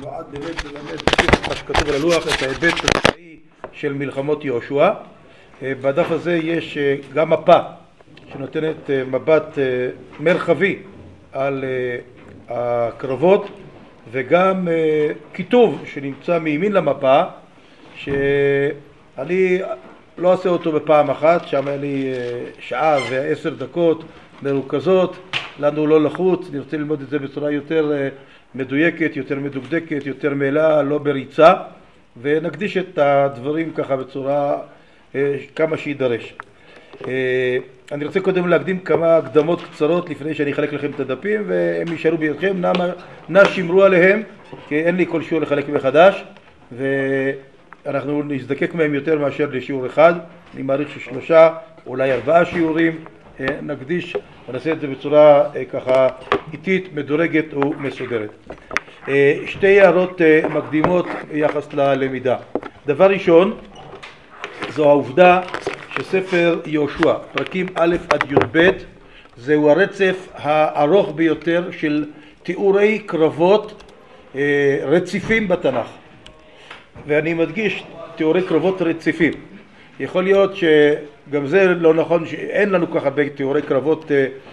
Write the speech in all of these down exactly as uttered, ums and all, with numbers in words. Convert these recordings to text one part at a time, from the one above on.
נועד באמת ללמד את מה שכתוב על הלוח, את ההיבט הצבאי של מלחמות יהושע. בדף הזה יש גם מפה שנותנת מבט מרחבי על הקרבות, וגם כיתוב שנמצא מימין למפה, שאני לא אעשה אותו בפעם אחת, שם היה לי שעה ועשר דקות מרוכזות, לנו לא לחוץ, נרצה ללמוד את זה בצורה יותר מדויקת, יותר מדוקדקת, יותר מעלה, לא בריצה, ונקדיש את הדברים ככה בצורה כמה שידרש. אני רוצה קודם להקדים כמה הקדמות קצרות לפני שאני אחלק לכם את הדפים, והם יישארו בידכם, נא, נא שמרו עליהם, כי אין לי כל שיעור לחלק מחדש, ואנחנו נזדקק מהם יותר מאשר לשיעור אחד. אני מעריך ששלושה, אולי ארבעה שיעורים נקדיש, ונעשה את זה בצורה ככה איטית, מדורגת ומסודרת. שתי הערות מקדימות ביחס ללמידה. דבר ראשון, זו העובדה שספר יהושע, פרקים א' עד י"ב, זהו הרצף הארוך ביותר של תיאורי קרבות רציפים בתנ"ך. ואני מדגיש, תיאורי קרבות רציפים. יכול להיות שגם זה לא נכון, שאין לנו ככה בתיאורי קרבות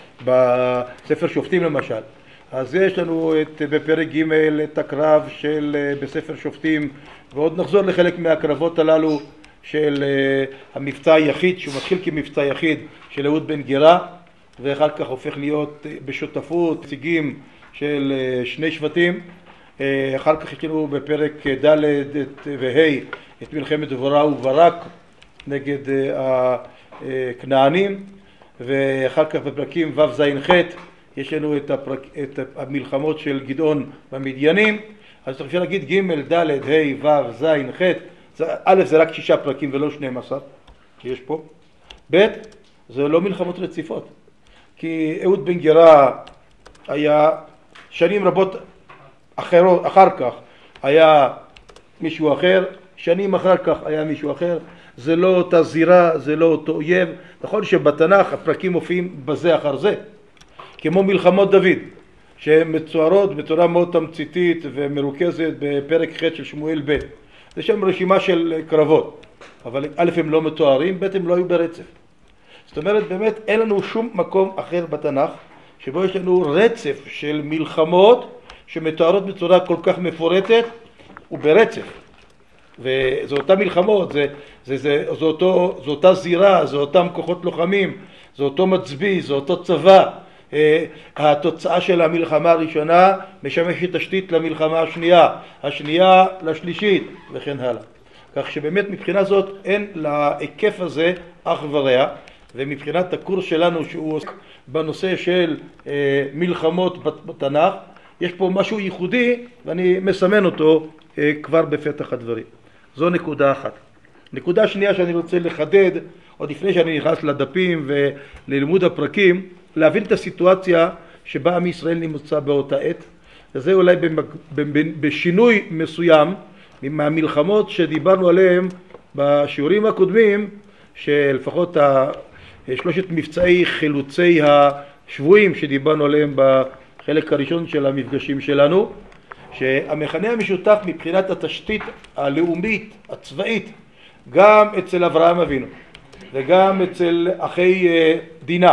בספר שופטים למשל. אז יש לנו את, בפרק ג' את הקרב של בספר שופטים, ועוד נחזור לחלק מהקרבות הללו של המבצע היחיד, שהוא מתחיל כמבצע יחיד של אהוד בן גרה, ואחר כך הופך להיות בשותפות, נציגים של שני שבטים. אחר כך יש לנו בפרק ד' וה' את מלחמת דבורה וברק נגד הכנענים, ואחר כך בפרקים ו' ז' ח' יש לנו את, הפרק, את המלחמות של גדעון במדיינים. אז אפשר להגיד ג' ד' ה' ו' ז' ח', א' זה רק שישה פרקים ולא שנים עשר שיש פה. ב' זה לא מלחמות רציפות, כי אהוד בן גרה היה שנים רבות אחרות, אחר כך היה מישהו אחר, שנים אחר כך היה מישהו אחר. זה לא אותה זירה, זה לא אותו אויב. נכון שבתנ"ך הפרקים מופיעים בזה אחר זה, כמו מלחמות דוד, שמצוארות בצורה מאוד תמציתית ומרוכזת בפרק ח' של שמואל ב'. זה שם רשימה של קרבות, אבל א' הם לא מתוארים, ב' הם לא היו ברצף. זאת אומרת, באמת אין לנו שום מקום אחר בתנ"ך שבו יש לנו רצף של מלחמות שמתוארות בצורה כל כך מפורטת וברצף. וזו אותה מלחמות, זה, זה, זה, זה אותו, זו אותה זירה, זו אותם כוחות לוחמים, זו אותו מצביא, זו אותו צבא. התוצאה של המלחמה הראשונה משמשת תשתית למלחמה השנייה, השנייה לשלישית וכן הלאה. כך שבאמת מבחינה זאת אין להיקף הזה אח ורע, ומבחינת הקורס שלנו שהוא עוסק בנושא של מלחמות בתנ"ך, יש פה משהו ייחודי ואני מסמן אותו כבר בפתח הדברים. זו נקודה אחת. נקודה שנייה שאני רוצה לחדד, עוד לפני שאני נכנס לדפים וללימוד הפרקים, להבין את הסיטואציה שבה עם ישראל נמצא באותה עת. וזה אולי בשינוי מסוים מהמלחמות שדיברנו עליהם בשיעורים הקודמים, שלפחות שלושת מבצעי חילוצי השבויים שדיברנו עליהם בחלק הראשון של המפגשים שלנו, שהמכנה המשותף מבחינת התשתית הלאומית, הצבאית, גם אצל אברהם אבינו, וגם אצל אחי דינה,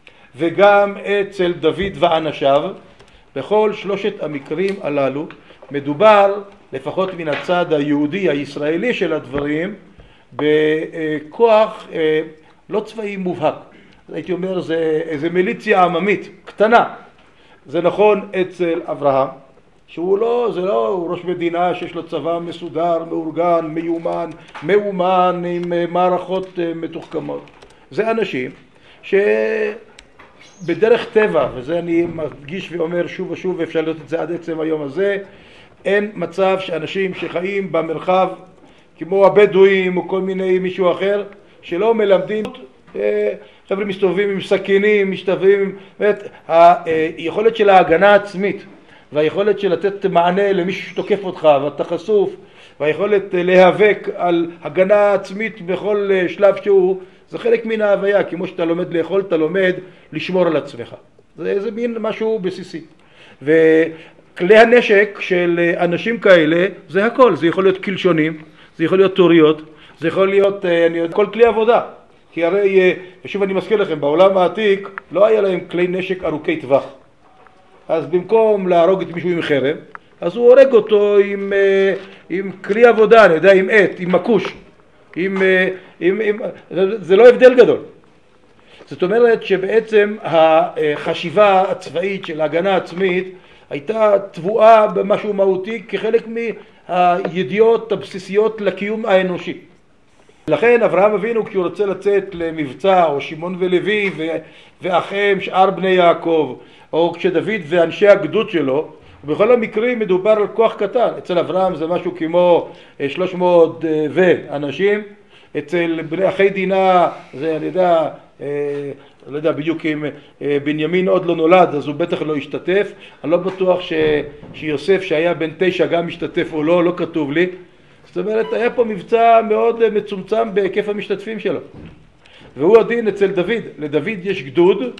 וגם אצל דוד ואנשיו, בכל שלושת המקרים הללו מדובר, לפחות מן הצד היהודי הישראלי של הדברים, בכוח לא צבאי מובהק. הייתי אומר, זה איזה מיליציה עממית קטנה. זה נכון אצל אברהם, שהוא לא, זה לא ראש מדינה שיש לו צבא מסודר, מאורגן, מיומן, מאומן עם מערכות מתוחכמות. זה אנשים שבדרך טבע, וזה אני מדגיש ואומר שוב ושוב, ואפשר לראות את זה עד עצם היום הזה, אין מצב שאנשים שחיים במרחב, כמו הבדואים או כל מיני מישהו אחר, שלא מלמדים, חבר'ה מסתובבים עם סכינים, משתובבים, היכולת של ההגנה העצמית, והיכולת של לתת מענה למישהו שתוקף אותך ואתה חשוף, והיכולת להיאבק על הגנה עצמית בכל שלב שהוא, זה חלק מן ההוויה. כמו שאתה לומד לאכול, אתה לומד לשמור על עצמך. זה, זה מין משהו בסיסי. כלי הנשק של אנשים כאלה זה הכל, זה יכול להיות קלשונים, זה יכול להיות תוריות, זה יכול להיות אני יודע, כל כלי עבודה. כי הרי, ושוב אני מזכיר לכם, בעולם העתיק לא היה להם כלי נשק ארוכי טווח. אז במקום להרוג את מישהו עם חרב, אז הוא הורג אותו עם, עם כלי עבודה, אני יודע, עם עט, עם מקוש. עם, עם, עם, זה לא הבדל גדול. זאת אומרת שבעצם החשיבה הצבאית של ההגנה העצמית הייתה תבואה במשהו מהותי כחלק מהידיעות הבסיסיות לקיום האנושי. לכן אברהם אבינו כשהוא רוצה לצאת למבצע, או שמעון ולוי ואחיהם שאר בני יעקב, או כשדוד ואנשי הגדוד שלו, ובכל המקרים מדובר על כוח קטן. אצל אברהם זה משהו כמו שלוש מאות ואנשים, אצל בני אחי דינה זה אני יודע, לא יודע בדיוק אם בנימין עוד לא נולד אז הוא בטח לא השתתף. אני לא בטוח ש... שיוסף שהיה בן תשע גם השתתף או לא, לא כתוב לי. זאת אומרת היה פה מבצע מאוד מצומצם בהיקף המשתתפים שלו. והוא הדין אצל דוד. לדוד יש גדוד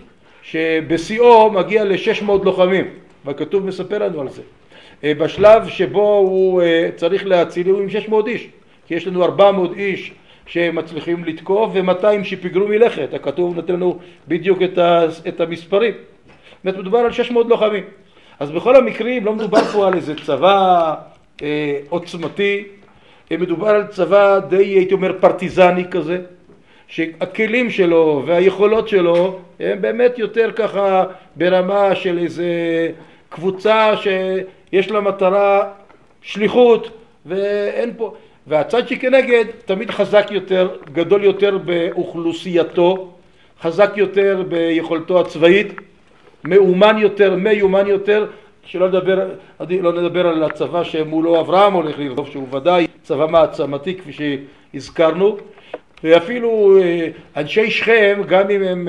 שבשיאו מגיע ל-שש מאות לוחמים, והכתוב מספר לנו על זה. בשלב שבו הוא צריך להציל הוא עם שש מאות איש, כי יש לנו ארבע מאות איש שמצליחים לתקוף ו-מאתיים שפיגרו מלכת. הכתוב נותן לנו בדיוק את, ה, את המספרים. זאת מדובר על שש מאות לוחמים. אז בכל המקרים לא מדובר פה על איזה צבא אה, עוצמתי, מדובר על צבא די הייתי אומר פרטיזני כזה, שהכלים שלו והיכולות שלו הם באמת יותר ככה ברמה של איזה קבוצה שיש לה מטרה שליחות ואין פה. והצד שכנגד תמיד חזק יותר, גדול יותר באוכלוסייתו, חזק יותר ביכולתו הצבאית, מאומן יותר, מיומן יותר, שלא נדבר, לא נדבר על הצבא שמולו אברהם הולך לרדוף, שהוא ודאי צבא מעצמתי כפי שהזכרנו. ואפילו אנשי שכם, גם אם הם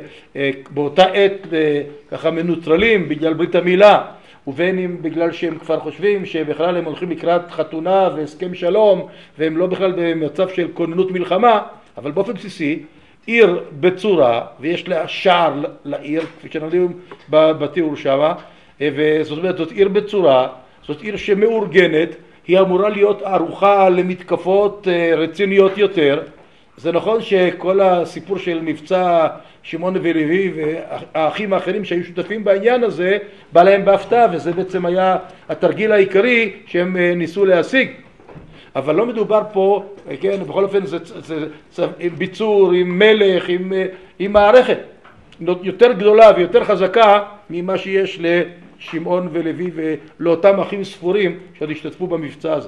באותה עת ככה מנוטרלים בגלל ברית המילה, ובין אם בגלל שהם כבר חושבים שבכלל הם הולכים לקראת חתונה והסכם שלום, והם לא בכלל במצב של כוננות מלחמה, אבל באופן בסיסי, עיר בצורה, ויש לה שער לעיר, כפי שנראים בתיאור שמה, וזאת אומרת, זאת עיר בצורה, זאת עיר שמאורגנת, היא אמורה להיות ערוכה למתקפות רציניות יותר. זה נכון שכל הסיפור של מבצע שמעון ולוי והאחים האחרים שהיו שותפים בעניין הזה בא להם בהפתעה, וזה בעצם היה התרגיל העיקרי שהם ניסו להשיג. אבל לא מדובר פה, כן, בכל אופן זה, זה, זה ביצור עם מלך, עם, עם מערכת יותר גדולה ויותר חזקה ממה שיש לשמעון ולוי ולאותם אחים ספורים שעוד השתתפו במבצע הזה.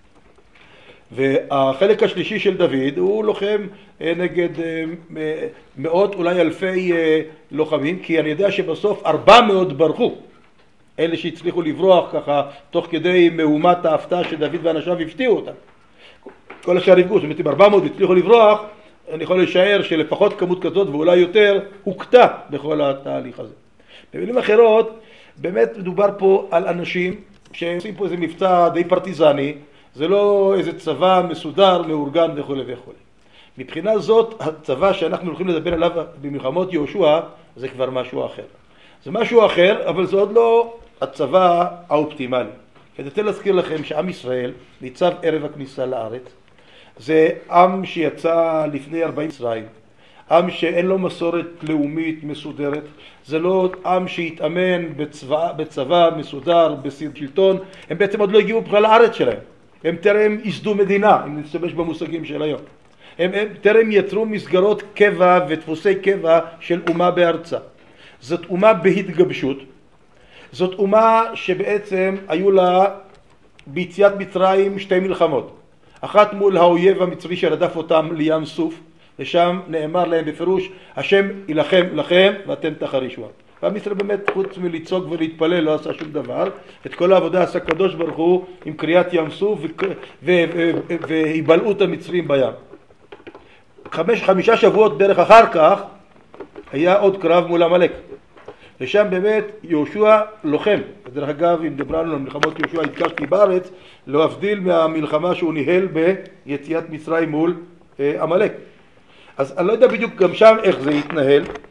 והחלק השלישי של דוד הוא לוחם נגד מאות אולי אלפי לוחמים, כי אני יודע שבסוף ארבע מאות ברחו, אלה שהצליחו לברוח ככה תוך כדי מהומת ההפתעה שדוד ואנשיו הפתיעו אותם. כל השאר יפגעו, זאת אומרת אם ארבע מאות הצליחו לברוח, אני יכול לשער שלפחות כמות כזאת ואולי יותר הוקטה בכל התהליך הזה. במילים אחרות, באמת מדובר פה על אנשים שעושים פה איזה מבצע די פרטיזני, זה לא איזה צבא מסודר, מאורגן וכו' וכו'. מבחינה זאת, הצבא שאנחנו הולכים לדבר עליו במלחמות יהושע, זה כבר משהו אחר. זה משהו אחר, אבל זה עוד לא הצבא האופטימלי. כדי להזכיר לכם שעם ישראל ניצב ערב הכניסה לארץ, זה עם שיצא לפני ארבעים מצרים, עם שאין לו מסורת לאומית מסודרת, זה לא עם שהתאמן בצבא, בצבא מסודר, בסיר שלטון, הם בעצם עוד לא הגיעו בכלל לארץ שלהם. הם טרם ייסדו מדינה, אם נשתמש במושגים של היום. הם, הם טרם יצרו מסגרות קבע ודפוסי קבע של אומה בארצה. זאת אומה בהתגבשות, זאת אומה שבעצם היו לה ביציאת מצרים שתי מלחמות. אחת מול האויב המצרי שרדף אותם לים סוף, ושם נאמר להם בפירוש, השם ילחם לכם ואתם תחרישו. ועם ישראל באמת חוץ מלצעוק ולהתפלל לא עשה שום דבר. את כל העבודה עשה קדוש ברוך הוא עם קריאת ים סוף והיבלעות המצרים בים. חמש, חמישה שבועות בערך אחר כך היה עוד קרב מול עמלק. ושם באמת יהושע לוחם. דרך אגב, אם דיברנו על מלחמות יהושע התקשתי בארץ, לא הבדיל מהמלחמה שהוא ניהל ביציאת מצרים מול עמלק. אז אני לא יודע בדיוק גם שם איך זה יתנהל,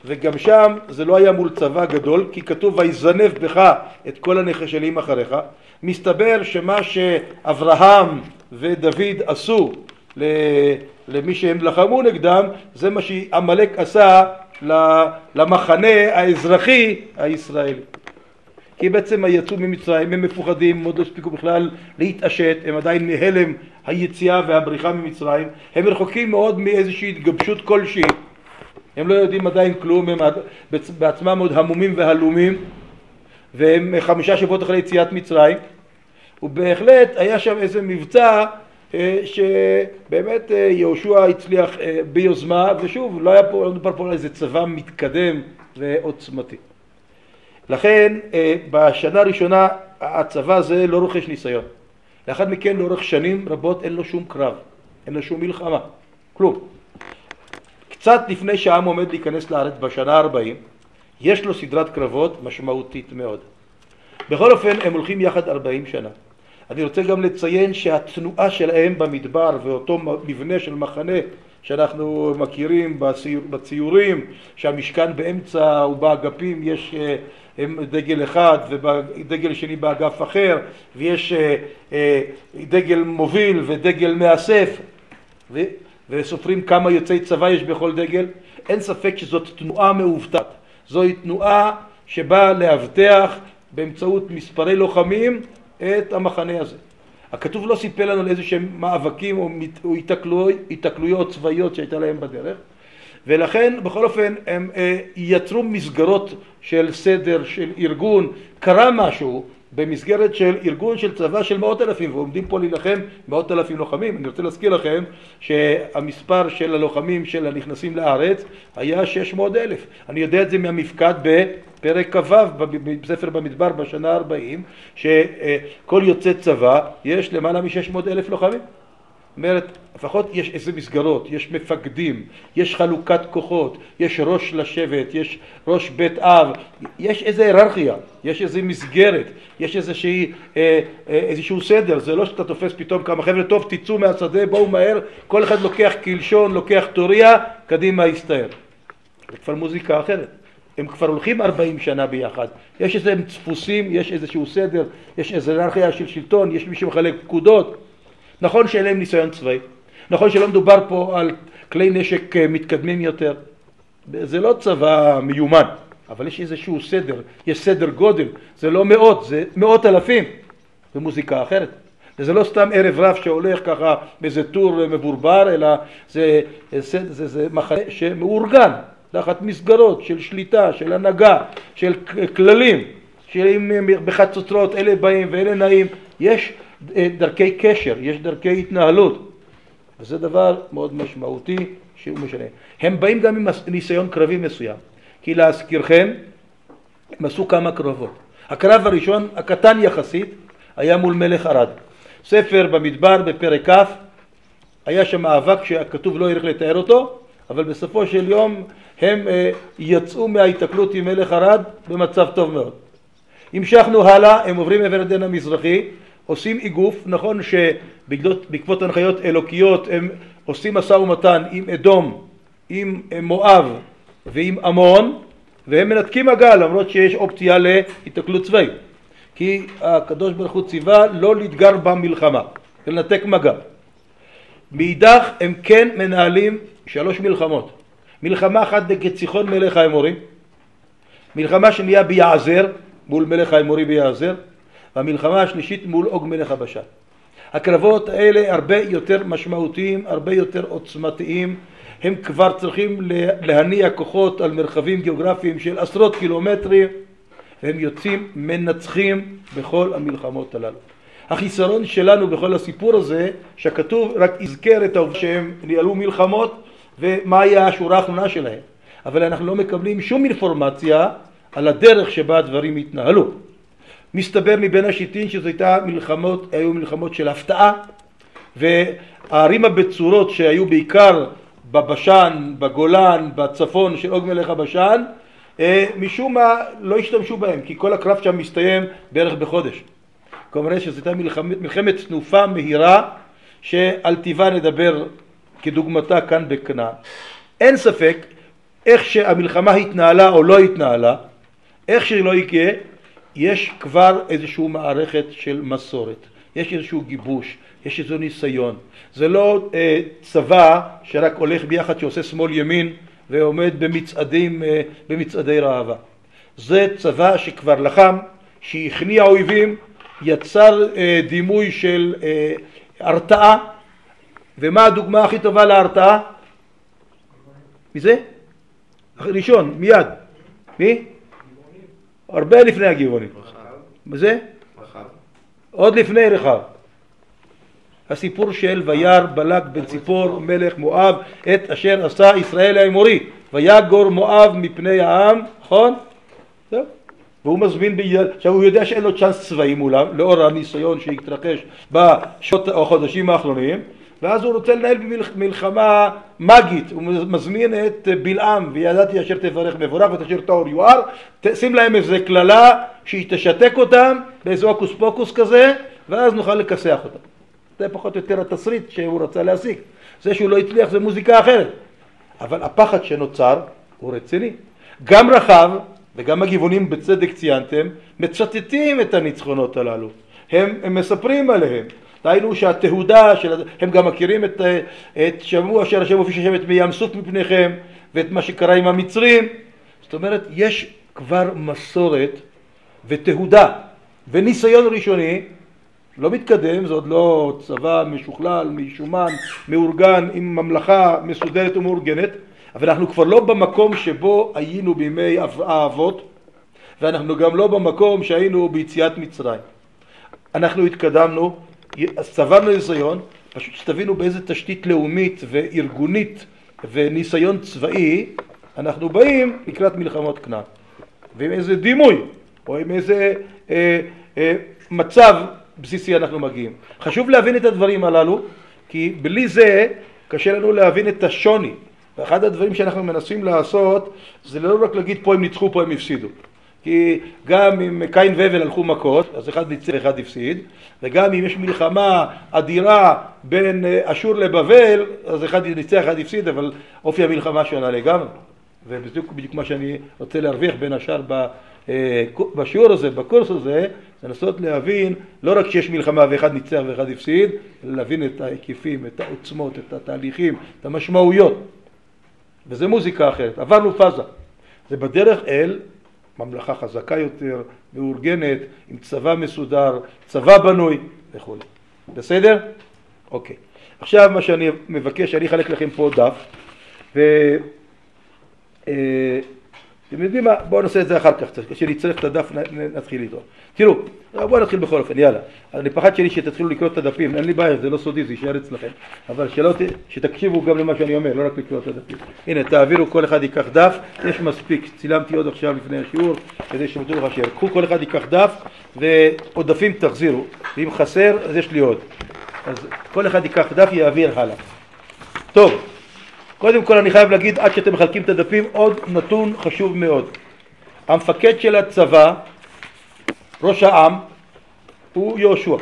וגם שם זה לא היה מול צבא גדול, כי כתוב ויזנב בך את כל הנחשלים אחריך. מסתבר שמה שאברהם ודוד עשו למי שהם לחמו נגדם, זה מה שעמלק עשה למחנה האזרחי הישראלי. כי בעצם יצאו ממצרים, הם מפוחדים, עוד לא הספיקו בכלל להתעשת, הם עדיין מהלם היציאה והבריחה ממצרים, הם רחוקים מאוד מאיזושהי התגבשות כלשהי, הם לא יודעים עדיין כלום, הם בעצמם עוד המומים והלומים, והם חמישה שבועות אחרי יציאת מצרים, ובהחלט היה שם איזה מבצע שבאמת יהושע הצליח ביוזמה, ושוב, לא היה פה, לא מדובר פה על איזה צבא מתקדם ועוצמתי. לכן בשנה הראשונה הצבא הזה לא רוכש ניסיון. לאחר מכן לאורך שנים רבות אין לו שום קרב, אין לו שום מלחמה, כלום. קצת לפני שהעם עומד להיכנס לארץ בשנה ה-ארבעים, יש לו סדרת קרבות משמעותית מאוד. בכל אופן הם הולכים יחד ארבעים שנה. אני רוצה גם לציין שהתנועה שלהם במדבר ואותו מבנה של מחנה שאנחנו מכירים בציורים, שהמשכן באמצע ובאגפים יש דגל אחד ודגל שני באגף אחר, ויש דגל מוביל ודגל מאסף, וסופרים כמה יוצאי צבא יש בכל דגל. אין ספק שזאת תנועה מאובטחת, זוהי תנועה שבאה להבטח באמצעות מספרי לוחמים את המחנה הזה. הכתוב לא סיפר לנו על איזה שהם מאבקים או, או התקלויות צבאיות שהייתה להם בדרך, ולכן בכל אופן הם אה, יצרו מסגרות של סדר, של ארגון. קרה משהו במסגרת של ארגון של צבא של מאות אלפים, ועומדים פה להילחם מאות אלפים לוחמים. אני רוצה להזכיר לכם שהמספר של הלוחמים של הנכנסים לארץ היה שש מאות אלף. אני יודע את זה מהמפקד בפרק כ"ו בספר במדבר בשנה ה-ארבעים, שכל יוצא צבא יש למעלה מ-שש מאות אלף לוחמים. זאת אומרת, לפחות יש איזה מסגרות, יש מפקדים, יש חלוקת כוחות, יש ראש לשבט, יש ראש בית אב, יש איזה היררכיה, יש איזה מסגרת, יש איזושהי, אה, אה, איזשהו סדר. זה לא שאתה תופס פתאום כמה חבר'ה, טוב תצאו מהשדה, בואו מהר, כל אחד לוקח קלשון, לוקח תוריה, קדימה יסתער. זה כבר מוזיקה אחרת. הם כבר הולכים ארבעים שנה ביחד, יש איזה דפוסים, יש איזשהו סדר, יש איזו היררכיה של שלטון, יש מי שמחלק פקודות. נכון שאין להם ניסיון צבאי, נכון שלא מדובר פה על כלי נשק מתקדמים יותר, זה לא צבא מיומן, אבל יש איזשהו סדר, יש סדר גודל, זה לא מאות, זה מאות אלפים, זה מוזיקה אחרת. וזה לא סתם ערב רב שהולך ככה באיזה טור מבורבר, אלא זה, זה, זה, זה מחנה שמאורגן, תחת מסגרות של שליטה, של הנהגה, של כללים, שאם בחצוצרות אלה באים ואלה נעים, יש דרכי קשר, יש דרכי התנהלות, וזה דבר מאוד משמעותי שהוא משנה. הם באים גם עם ניסיון קרבי מסוים, כי להזכירכם הם עשו כמה קרבות. הקרב הראשון, הקטן יחסית, היה מול מלך ערד. ספר במדבר בפרק כ', היה שם מאבק שהכתוב לא ירח לתאר אותו, אבל בסופו של יום הם יצאו מההתקלות עם מלך ערד במצב טוב מאוד. המשכנו הלאה, הם עוברים עבר הירדן המזרחי, עושים איגוף. נכון שבעקבות הנחיות אלוקיות הם עושים משא ומתן עם אדום, עם מואב ועם עמון, והם מנתקים מגע, למרות שיש אופציה להתקלות צבאית, כי הקדוש ברוך הוא ציווה לא להתגר במלחמה, לנתק מגע. מאידך הם כן מנהלים שלוש מלחמות. מלחמה אחת נגד סיחון מלך האמורי, מלחמה שנייה ביעזר מול מלך האמורי ביעזר, והמלחמה השלישית מול אוג מלך הבשן. הקרבות האלה הרבה יותר משמעותיים, הרבה יותר עוצמתיים, הם כבר צריכים להניע כוחות על מרחבים גיאוגרפיים של עשרות קילומטרים, והם יוצאים מנצחים בכל המלחמות הללו. החיסרון שלנו בכל הסיפור הזה, שהכתוב רק יזכר את העובדה שהם ניהלו מלחמות ומה היה השורה האחרונה שלהם, אבל אנחנו לא מקבלים שום אינפורמציה על הדרך שבה הדברים התנהלו. מסתבר מבין השיטין שזו הייתה מלחמות, היו מלחמות של הפתעה, והערים הבצורות שהיו בעיקר בבשן, בגולן, בצפון של אוג מלך הבשן, משום מה לא השתמשו בהם, כי כל הקרב שם מסתיים בערך בחודש. כלומר שזו הייתה מלחמת, מלחמת תנופה מהירה, שעל טיבה נדבר כדוגמתה כאן בכנען. אין ספק איך שהמלחמה התנהלה או לא התנהלה, איך שלא יקרה, יש כבר איזושהי מערכת של מסורת, יש איזשהו גיבוש, יש איזשהו ניסיון. זה לא אה, צבא שרק הולך ביחד, שעושה שמאל ימין ועומד במצעדים, אה, במצעדי ראווה. זה צבא שכבר לחם, שהכניע אויבים, יצר אה, דימוי של אה, הרתעה. ומה הדוגמה הכי טובה להרתעה? מזה? ראשון, מיד. מי? הרבה לפני הגבעונים. מה זה? רחב. עוד לפני רחב. הסיפור של וירא בלק בן ציפור מלך מואב את אשר עשה ישראל האמורי, ויגור מואב מפני העם, נכון? טוב. והוא מזמין בגלל, עכשיו הוא יודע שאין לו צ'אנס צבאי מולם, לאור הניסיון שהתרחש בשעות או חודשים האחרונים, ואז הוא רוצה לנהל במלחמה מגית, הוא מזמין את בלעם, וידעתי אשר תברך מבורך ותשאיר טהור יואר, שים להם איזה כללה שהיא תשתק אותם, באיזה הוקוס פוקוס כזה, ואז נוכל לכסח אותם. זה פחות או יותר התסריט שהוא רצה להשיג. זה שהוא לא הצליח זה מוזיקה אחרת. אבל הפחד שנוצר הוא רציני. גם רחב וגם הגבעונים בצדק ציינתם, מצטטים את הניצחונות הללו. הם, הם מספרים עליהם. ראינו שהתהודה, של, הם גם מכירים את, את שבוע אשר השם הופיע השם את מים סוף מפניכם, ואת מה שקרה עם המצרים. זאת אומרת, יש כבר מסורת ותהודה וניסיון ראשוני, לא מתקדם, זה עוד לא צבא משוכלל, משומן, מאורגן, עם ממלכה מסודרת ומאורגנת, אבל אנחנו כבר לא במקום שבו היינו בימי האבות, ואנחנו גם לא במקום שהיינו ביציאת מצרים. אנחנו התקדמנו, צברנו ניסיון, פשוט שתבינו באיזה תשתית לאומית וארגונית וניסיון צבאי, אנחנו באים לקראת מלחמות כנען. ועם איזה דימוי, או עם איזה אה, אה, מצב בסיסי אנחנו מגיעים. חשוב להבין את הדברים הללו, כי בלי זה קשה לנו להבין את השוני. ואחד הדברים שאנחנו מנסים לעשות, זה לא רק להגיד פה הם ניצחו, פה הם הפסידו. כי גם אם קין והבל הלכו מכות, אז אחד ניצח ואחד הפסיד, וגם אם יש מלחמה אדירה בין אשור לבבל, אז אחד ניצח ואחד הפסיד, אבל אופי המלחמה שונה לגמרי. ובדיוק בדיוק מה שאני רוצה להרוויח בין השאר בשיעור הזה, בקורס הזה, זה לנסות להבין לא רק שיש מלחמה ואחד ניצח ואחד הפסיד, אלא להבין את ההיקפים, את העוצמות, את התהליכים, את המשמעויות. וזה מוזיקה אחרת. עברנו פאזה. זה בדרך אל ממלכה חזקה יותר, מאורגנת, עם צבא מסודר, צבא בנוי וכו'. בסדר? אוקיי. עכשיו מה שאני מבקש, אני אחלק לכם פה דף, ו... אתם יודעים מה? בואו נעשה את זה אחר כך, כשנצטרך את הדף נתחיל איתו. תראו, בואו נתחיל בכל אופן, יאללה. אני פחד שלי שתתחילו לקרוא את הדפים, אין לי בעיה, זה לא סודי, זה יישאר אצלכם. אבל שלא, שתקשיבו גם למה שאני אומר, לא רק לקרוא את הדפים. הנה, תעבירו, כל אחד ייקח דף, יש מספיק, צילמתי עוד עכשיו לפני השיעור, כדי שמתו לך שיעור. קחו, כל אחד ייקח דף, ועוד דפים תחזירו. ואם חסר, אז יש לי עוד. אז כל אחד ייקח דף, יעביר הלאה. טוב. קודם כל אני חייב להגיד, עד שאתם מחלקים את הדפים, עוד נתון חשוב מאוד. המפקד של הצבא, ראש העם, הוא יהושע.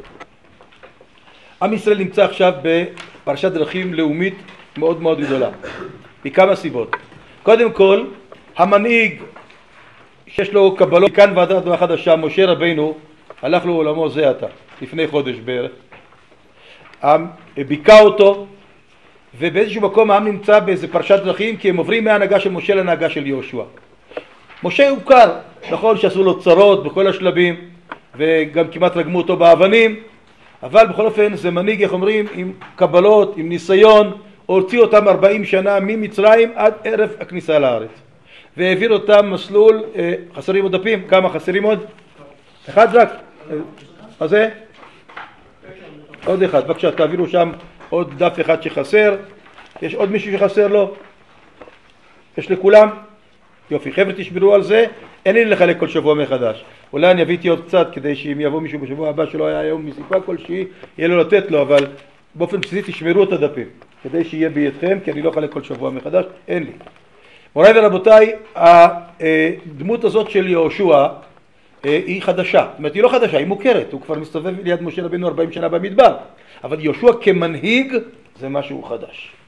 עם ישראל נמצא עכשיו בפרשת דרכים לאומית מאוד מאוד גדולה. מכמה סיבות. קודם כל, המנהיג שיש לו קבלות, כאן ועדת דעה חדשה, משה רבינו, הלך לעולמו זה עתה, לפני חודש בערך. העם ביקע אותו, ובאיזשהו מקום העם נמצא באיזה פרשת דרכים, כי הם עוברים מההנהגה של משה להנהגה של יהושע. משה הוכר, נכון שעשו לו צרות בכל השלבים, וגם כמעט רגמו אותו באבנים, אבל בכל אופן זה מנהיג, איך אומרים, עם קבלות, עם ניסיון, הוציא אותם ארבעים שנה ממצרים עד ערב הכניסה לארץ. והעביר אותם מסלול, אה, חסרים עוד דפים, כמה חסרים עוד? אחד רק. אז זה? עוד אחד, בבקשה, תעבירו שם עוד דף אחד שחסר. יש עוד מישהו שחסר לו? יש לכולם? יופי, חבר'ה תשמרו על זה. אין לי לחלק כל שבוע מחדש. אולי אני אביתי עוד קצת כדי שאם יבוא מישהו בשבוע הבא שלא היה היום מסיבה כלשהי, יהיה לו לתת לו, אבל באופן בסיסי תשמרו את הדפים כדי שיהיה בידכם, כי אני לא חלק כל שבוע מחדש, אין לי. מוריי ורבותיי, הדמות הזאת של יהושע היא חדשה. זאת אומרת, היא לא חדשה, היא מוכרת. הוא כבר מסתובב ליד משה רבינו ארבעים שנה במדבר. אבל יהושע כמנהיג זה משהו חדש.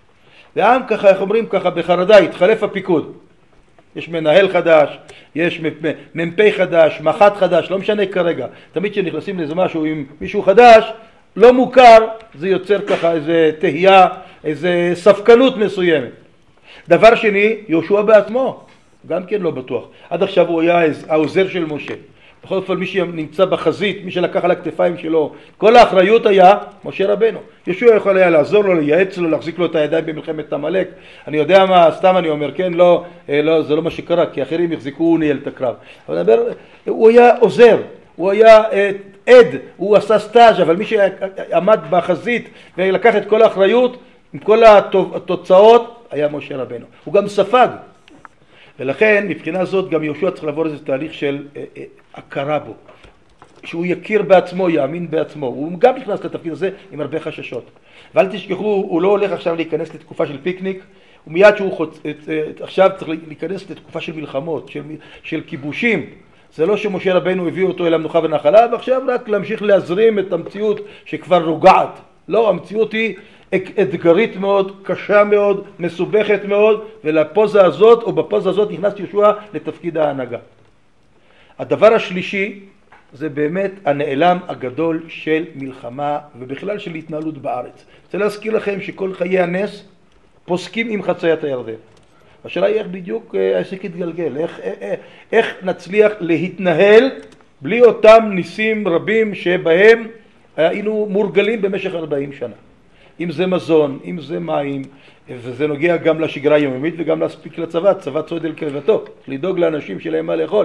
והעם ככה, איך אומרים ככה, בחרדה, התחלף הפיקוד. יש מנהל חדש, יש מ"פ חדש, מח"ט חדש, לא משנה כרגע. תמיד כשנכנסים לאיזה משהו עם מישהו חדש, לא מוכר, זה יוצר ככה איזה תהייה, איזה ספקנות מסוימת. דבר שני, יהושע בעצמו, גם כן לא בטוח. עד עכשיו הוא היה העוזר של משה. בכל אופן מי שנמצא בחזית, מי שלקח על הכתפיים שלו, כל האחריות היה משה רבנו. יהושע יכול היה לעזור לו, לייעץ לו, להחזיק לו את הידיים במלחמת עמלק. אני יודע מה, סתם אני אומר, כן, לא, לא, זה לא מה שקרה, כי אחרים יחזיקו, הוא ניהל את הקרב. אבל אני אומר, הוא היה עוזר, הוא היה עד, הוא עשה סטאז', אבל מי שעמד בחזית ולקח את כל האחריות, עם כל התוצאות, היה משה רבנו. הוא גם ספג. ולכן, מבחינה זאת, גם יהושע צריך לעבור איזה תהליך של אה, אה, הכרה בו. שהוא יכיר בעצמו, יאמין בעצמו. הוא גם נכנס לתפקיד הזה עם הרבה חששות. ואל תשכחו, הוא לא הולך עכשיו להיכנס לתקופה של פיקניק, ומיד שהוא חוצ... עכשיו צריך להיכנס לתקופה של מלחמות, של, של כיבושים. זה לא שמשה רבנו הביא אותו אל המנוחה ונחלה, ועכשיו רק להמשיך להזרים את המציאות שכבר רוגעת. לא, המציאות היא אתגרית מאוד, קשה מאוד, מסובכת מאוד, ולפוזה הזאת, או בפוזה הזאת נכנס יהושע לתפקיד ההנהגה. הדבר השלישי, זה באמת הנעלם הגדול של מלחמה, ובכלל של התנהלות בארץ. אני רוצה להזכיר לכם שכל חיי הנס פוסקים עם חציית הירדן. השאלה היא איך בדיוק העסק יתגלגל, איך, איך, איך נצליח להתנהל בלי אותם ניסים רבים שבהם היינו מורגלים במשך ארבעים שנה. אם זה מזון, אם זה מים, וזה נוגע גם לשגרה היומיומית וגם להספיק לצבא, צבא צועד אל קרבתו, לדאוג לאנשים שלהם מה לאכול.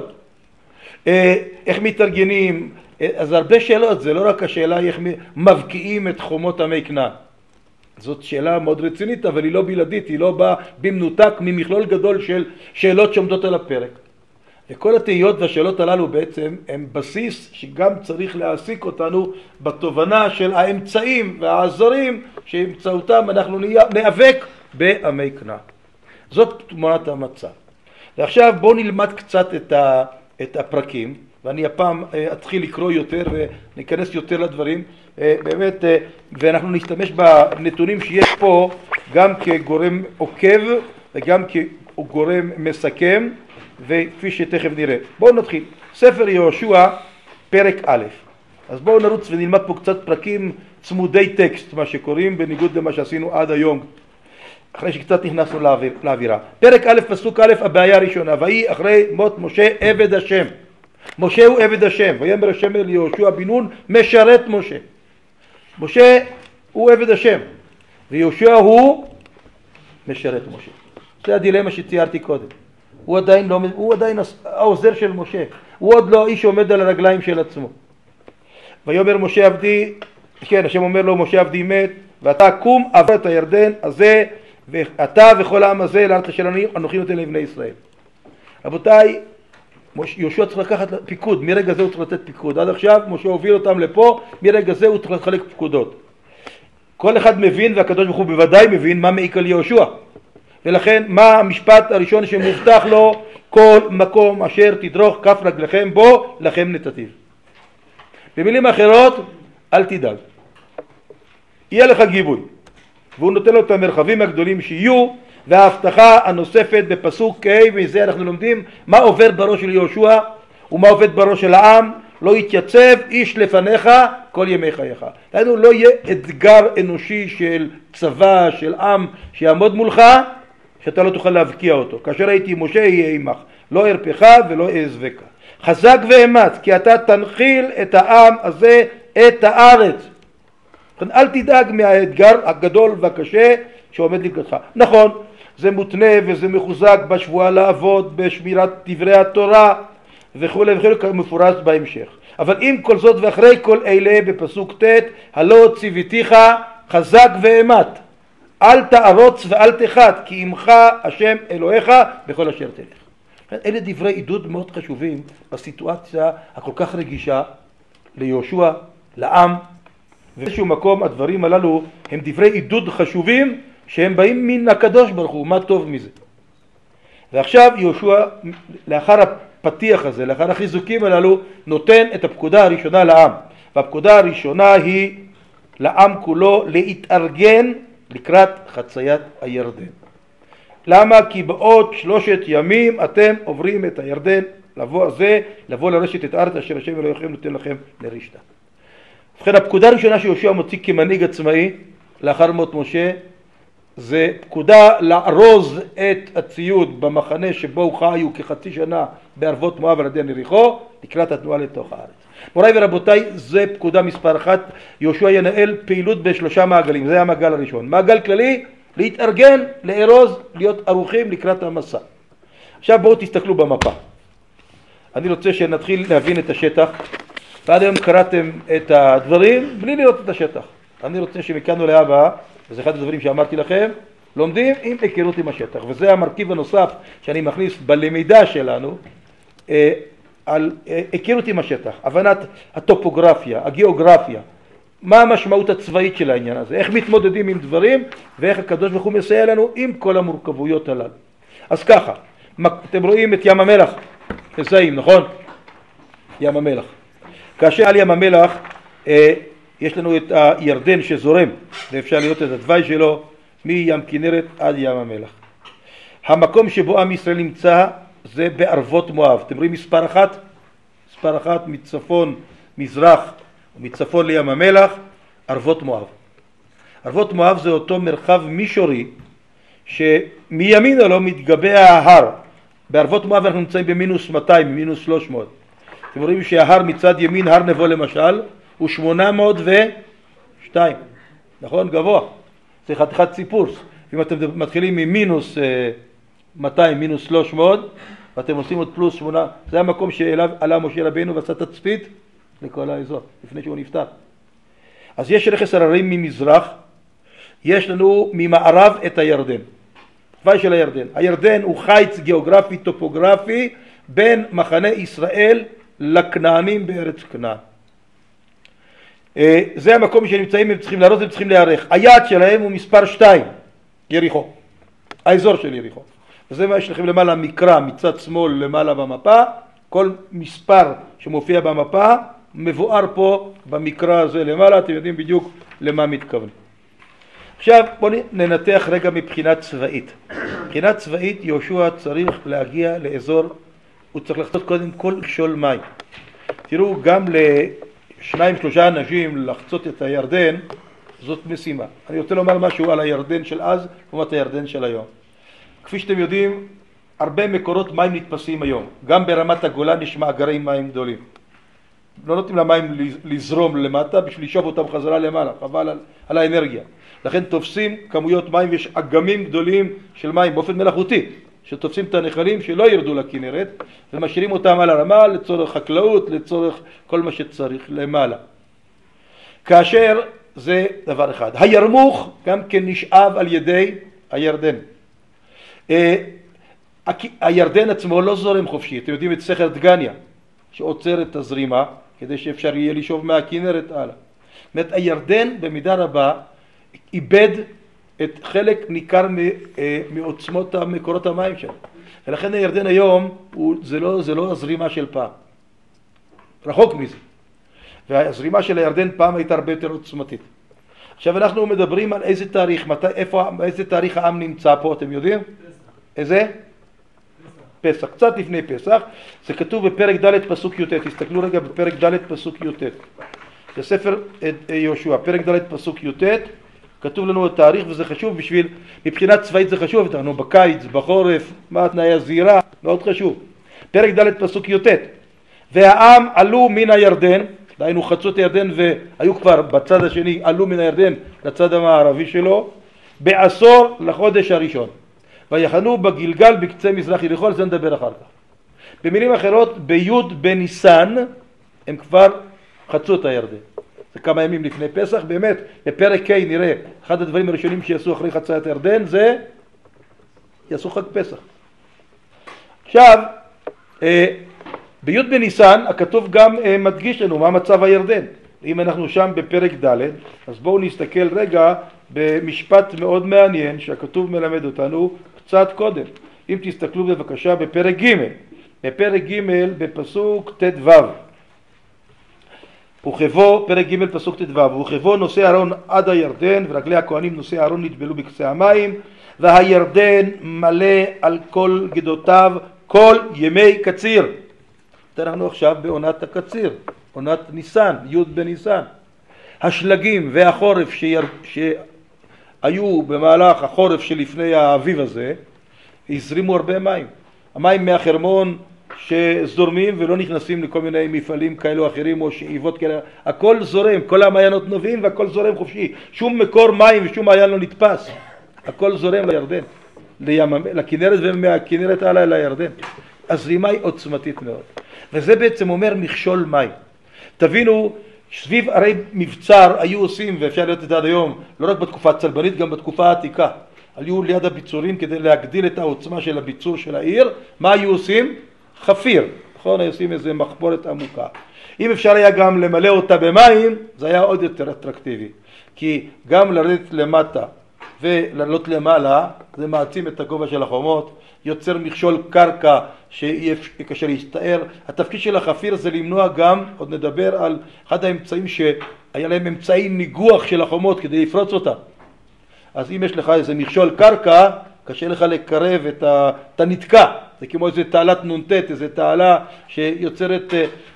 איך מתארגנים, אז הרבה שאלות, זה לא רק השאלה איך מבקיעים את חומות עמי כנען. זאת שאלה מאוד רצינית, אבל היא לא בלעדית, היא לא באה במנותק ממכלול גדול של שאלות שעומדות על הפרק. וכל התהיות והשאלות הללו בעצם הם בסיס שגם צריך להעסיק אותנו בתובנה של האמצעים והעזרים שאמצעותם אנחנו נאבק בעמי כנען. זאת תמונת המצב. ועכשיו בואו נלמד קצת את, ה, את הפרקים, ואני הפעם אתחיל לקרוא יותר וניכנס יותר לדברים, באמת, ואנחנו נשתמש בנתונים שיש פה גם כגורם עוקב וגם כגורם מסכם, וכפי שתכף נראה. בואו נתחיל. ספר יהושע, פרק א'. אז בואו נרוץ ונלמד פה קצת פרקים צמודי טקסט, מה שקוראים בניגוד למה שעשינו עד היום, אחרי שקצת נכנסנו לאוויר, לאווירה. פרק א', פסוק א', הבעיה הראשונה. ויהי אחרי מות משה עבד השם. משה הוא עבד השם. ויאמר השם אל יהושע בן נון, משרת משה. משה הוא עבד השם, ויהושע הוא משרת משה. זה הדילמה שציירתי קודם. הוא עדיין, לא, הוא עדיין העוזר של משה, הוא עוד לא האיש שעומד על הרגליים של עצמו. ויאמר משה עבדי, כן, השם אומר לו, משה עבדי מת, ואתה קום עבר את הירדן הזה, ואתה וכל העם הזה לארץ אשר אנוכי נותן לבני ישראל. רבותיי, יהושע צריך לקחת פיקוד, מרגע זה הוא צריך לתת פיקוד. עד עכשיו משה הוביל אותם לפה, מרגע זה הוא צריך לחלק פקודות. כל אחד מבין, והקדוש ברוך הוא בוודאי מבין, מה מעיק על יהושע. ולכן מה המשפט הראשון שמובטח לו? כל מקום אשר תדרוך כף רגליכם בו, לכם נתתיו. במילים אחרות, אל תדאג. יהיה לך גיבוי. והוא נותן לו את המרחבים הגדולים שיהיו, וההבטחה הנוספת בפסוק ה', וזה אנחנו לומדים מה עובר בראש של יהושע ומה עובד בראש של העם. לא יתייצב איש לפניך כל ימי חייך. לנו לא יהיה אתגר אנושי של צבא, של עם שיעמוד מולך, שאתה לא תוכל להבקיע אותו. כאשר הייתי משה יהיה עמך, לא ארפך ולא אעזבך. חזק ואמץ, כי אתה תנחיל את העם הזה את הארץ. אל תדאג מהאתגר הגדול והקשה שעומד לקראתך. נכון, זה מותנה וזה מחוזק בשבועה לעבוד, בשמירת דברי התורה וכו' וכו' כמפורש בהמשך. אבל עם כל זאת ואחרי כל אלה בפסוק ט', הלא ציוויתיך חזק ואמת, אל תערוץ ואל תחת, כי עמך השם אלוהיך בכל אשר תלך. אלה דברי עידוד מאוד חשובים בסיטואציה הכל כך רגישה ליהושע, לעם. ובאיזשהו מקום הדברים הללו הם דברי עידוד חשובים שהם באים מן הקדוש ברוך הוא, מה טוב מזה. ועכשיו יהושע לאחר הפתיח הזה, לאחר החיזוקים הללו, נותן את הפקודה הראשונה לעם. והפקודה הראשונה היא לעם כולו להתארגן לקראת חציית הירדן. למה? כי בעוד שלושת ימים אתם עוברים את הירדן, לבוא הזה, לבוא לרשת את הארץ אשר השם אלוהיכם נותן לכם לרשתה. ובכן, הפקודה הראשונה שיהושע מוציא כמנהיג עצמאי לאחר מות משה, זה פקודה לארוז את הציוד במחנה שבו חיו כחצי שנה בערבות מואב על ידי יריחו, לקראת התנועה לתוך הארץ. מוריי ורבותיי, זה פקודה מספר אחת. יהושע ינהל פעילות בשלושה מעגלים, זה המעגל הראשון. מעגל כללי, להתארגן, לארוז, להיות ערוכים לקראת המסע. עכשיו בואו תסתכלו במפה. אני רוצה שנתחיל להבין את השטח. ועד היום קראתם את הדברים בלי לראות את השטח. אני רוצה שמכאן ולהבא, וזה אחד הדברים שאמרתי לכם, לומדים עם היכרות עם השטח. וזה המרכיב הנוסף שאני מכניס בלמידה שלנו, אה, על אה, היכרות עם השטח, הבנת הטופוגרפיה, הגיאוגרפיה, מה המשמעות הצבאית של העניין הזה, איך מתמודדים עם דברים, ואיך הקדוש ברוך הוא מסייע לנו עם כל המורכבויות הללו. אז ככה, אתם רואים את ים המלח, מזהים, נכון? ים המלח. כאשר על ים המלח, אה, יש לנו את הירדן שזורם, ואפשר לראות את התוואי שלו, מים כנרת עד ים המלח. המקום שבו עם ישראל נמצא, זה בערבות מואב. אתם רואים מספר אחת? מספר אחת מצפון מזרח, מצפון לים המלח, ערבות מואב. ערבות מואב זה אותו מרחב מישורי, שמימין לו מתגבע ההר. בערבות מואב אנחנו נמצאים במינוס מאתיים, במינוס שלוש מאות. אתם רואים שההר מצד ימין, הר נבו למשל, הוא שמונה מאות ושתיים. נכון? גבוה. זה חתיכת סיפור. אם אתם מתחילים ממינוס מאתיים, מינוס שלוש מאות, ואתם עושים עוד פלוס שמונה, זה המקום שאליו עלה משה רבינו ועשה תצפית לכל האזור, לפני שהוא נפטר. אז יש רכס הררים ממזרח, יש לנו ממערב את הירדן. תוואי של הירדן. הירדן הוא חיץ גיאוגרפי, טופוגרפי, בין מחנה ישראל לכנענים בארץ כנען. זה המקום שנמצאים, הם צריכים להראות, הם צריכים להיערך. היעד שלהם הוא מספר שתיים, יריחו, האזור של יריחו. וזה מה יש לכם למעלה מקרא, מצד שמאל למעלה במפה, כל מספר שמופיע במפה מבואר פה במקרא הזה למעלה, אתם יודעים בדיוק למה מתכוון. עכשיו בואו ננתח רגע מבחינה צבאית. מבחינה צבאית יהושע צריך להגיע לאזור, הוא צריך לחצות קודם כל מכשול מים. תראו, גם לשניים שלושה אנשים לחצות את הירדן זאת משימה. אני רוצה לומר משהו על הירדן של אז לעומת הירדן של היום. כפי שאתם יודעים, הרבה מקורות מים נתפסים היום. גם ברמת הגולן יש מאגרי מים גדולים. לא נותנים למים לזרום למטה בשביל לשאוב אותם חזרה למעלה, חבל על, על האנרגיה. לכן תופסים כמויות מים ויש אגמים גדולים של מים באופן מלאכותי, שתופסים את הנחלים שלא ירדו לכנרת ומשאירים אותם על הרמה לצורך חקלאות, לצורך כל מה שצריך למעלה. כאשר זה דבר אחד. הירמוך גם כן נשאב על ידי הירדן. הירדן עצמו לא זורם חופשי. אתם יודעים את סכר דגניה שעוצר את הזרימה כדי שאפשר יהיה לשאוב מהכנרת הלאה. זאת אומרת, הירדן במידה רבה איבד את חלק ניכר מעוצמות מקורות המים שלו. ולכן הירדן היום הוא, זה לא, זה לא הזרימה של פעם. רחוק מזה. והזרימה של הירדן פעם הייתה הרבה יותר עוצמתית. עכשיו אנחנו מדברים על איזה תאריך, מתי, איפה, איזה תאריך העם נמצא פה, אתם יודעים? פסח. איזה? פסח. פסח, קצת לפני פסח. זה כתוב בפרק ד' פסוק י"ט. תסתכלו רגע בפרק ד' פסוק י"ט. זה ספר יהושע, פרק ד' פסוק י"ט. כתוב לנו התאריך וזה חשוב בשביל, מבחינת צבאית זה חשוב, אנחנו בקיץ, בחורף, מה תנאי הזירה, מאוד חשוב. פרק ד' פסוק י"ט. והעם עלו מן הירדן, דהיינו חצו את הירדן והיו כבר בצד השני, עלו מן הירדן לצד המערבי שלו, בעשור לחודש הראשון. ויחנו בגלגל בקצה מזרח יריחו, על זה נדבר אחר כך. במילים אחרות, ביוד בניסן, הם כבר חצו את הירדן. זה כמה ימים לפני פסח, באמת, בפרק ה' נראה, אחד הדברים הראשונים שיעשו אחרי חציית הירדן זה, יעשו חג פסח. עכשיו, ביוד בניסן, הכתוב גם מדגיש לנו מה מצב הירדן. אם אנחנו שם בפרק ד', אז בואו נסתכל רגע במשפט מאוד מעניין שהכתוב מלמד אותנו קצת קודם. אם תסתכלו בבקשה בפרק ג', בפרק ג' בפסוק ט"ו. וכבוא, פרק ג' פסוק ט"ו, וכבוא נושא אהרון עד הירדן, ורגלי הכהנים נושא אהרון נטבלו בקצה המים, והירדן מלא על כל גדותיו כל ימי קציר. אנחנו עכשיו בעונת הקציר, עונת ניסן, י' בניסן. השלגים והחורף שיר... שהיו במהלך החורף שלפני האביב הזה, הזרימו הרבה מים. המים מהחרמון שזורמים ולא נכנסים לכל מיני מפעלים כאלו או אחרים או שאיבות כאלה, הכל זורם, כל המעיינות נובעים והכל זורם חופשי, שום מקור מים ושום מעיין לא נתפס, הכל זורם לירדן, לים, לכנרת ומהכנרת הלאה לירדן. הזרימה היא עוצמתית מאוד, וזה בעצם אומר מכשול מים. תבינו, סביב ערי מבצר היו עושים, ואפשר להיות את זה עד היום, לא רק בתקופה הצלבנית, גם בתקופה העתיקה, היו ליד הביצורים כדי להגדיל את העוצמה של הביצור של העיר. מה היו עושים? חפיר, נכון? היו עושים איזה מחבורת עמוקה. אם אפשר היה גם למלא אותה במים, זה היה עוד יותר אטרקטיבי, כי גם לרדת למטה ולעלות למעלה זה מעצים את הגובה של החומות, יוצר מכשול קרקע שיהיה קשה להסתער. התפקיד של החפיר זה למנוע גם, עוד נדבר על אחד האמצעים שהיה להם אמצעי ניגוח של החומות כדי לפרוץ אותה. אז אם יש לך איזה מכשול קרקע, קשה לך לקרב את, ה... את הנתקע. זה כמו איזה תעלת נונטט, איזה תעלה שיוצרת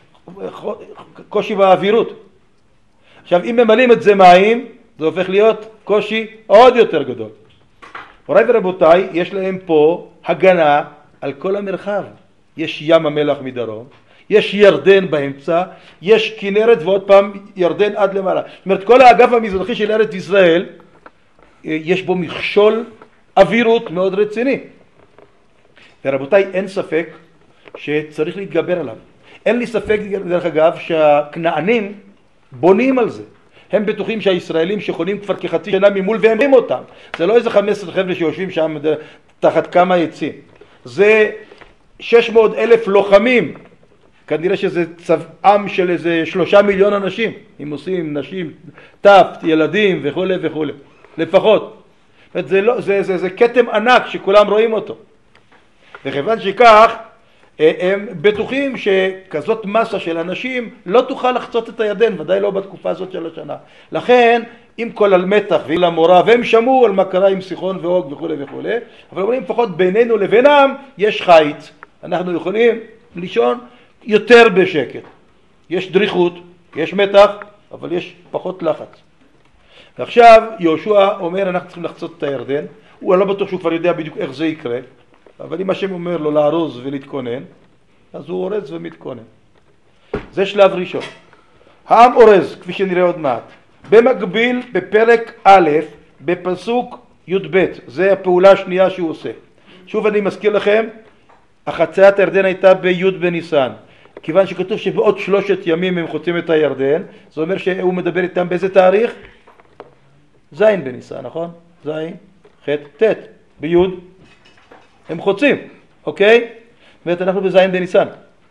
קושי באווירות. עכשיו, אם ממלאים את זה מים, זה הופך להיות קושי עוד יותר גדול. הוריי ורבותיי, יש להם פה הגנה על כל המרחב. יש ים המלח מדרום, יש ירדן באמצע, יש כנרת ועוד פעם ירדן עד למעלה. זאת אומרת, כל האגף המזרחי של ארץ ישראל, יש בו מכשול אווירות מאוד רציני. ורבותיי, אין ספק שצריך להתגבר עליו. אין לי ספק, דרך אגב, שהכנענים בונים על זה. הם בטוחים שהישראלים שחונים כבר כחצי שנה ממול והם רואים אותם. זה לא איזה חמש עשרה חבר'ה שיושבים שם תחת כמה עצים. זה שש מאות אלף לוחמים. כנראה שזה צבעם של איזה שלושה מיליון אנשים. אם עושים נשים, טף, ילדים וכו' וכו'. לפחות. זה, לא, זה, זה, זה כתם ענק שכולם רואים אותו. וכיוון שכך, הם בטוחים שכזאת מסה של אנשים לא תוכל לחצות את הירדן, ודאי לא בתקופה הזאת של השנה. לכן, עם כל המתח ועם המורה, והם שמעו על מה קרה עם סיחון ואוג וכו' וכו', אבל אומרים, לפחות בינינו לבינם יש חיץ. אנחנו יכולים לישון יותר בשקט. יש דריכות, יש מתח, אבל יש פחות לחץ. ועכשיו יהושע אומר, אנחנו צריכים לחצות את הירדן. הוא לא בטוח שהוא כבר יודע בדיוק איך זה יקרה, אבל אם השם אומר לו לארוז ולהתכונן, אז הוא אורז ומתכונן. זה שלב ראשון. העם אורז, כפי שנראה עוד מעט. במקביל, בפרק א', בפסוק י' ב', זה הפעולה השנייה שהוא עושה. שוב אני מזכיר לכם, החציית הירדן הייתה בי' בניסן. כיוון שכתוב שבעוד שלושת ימים הם חוצים את הירדן, זה אומר שהוא מדבר איתם באיזה תאריך? זין בניסן, נכון? זין, ח' ט', בי' הם חוצים, אוקיי? זאת אנחנו בזין בניסן.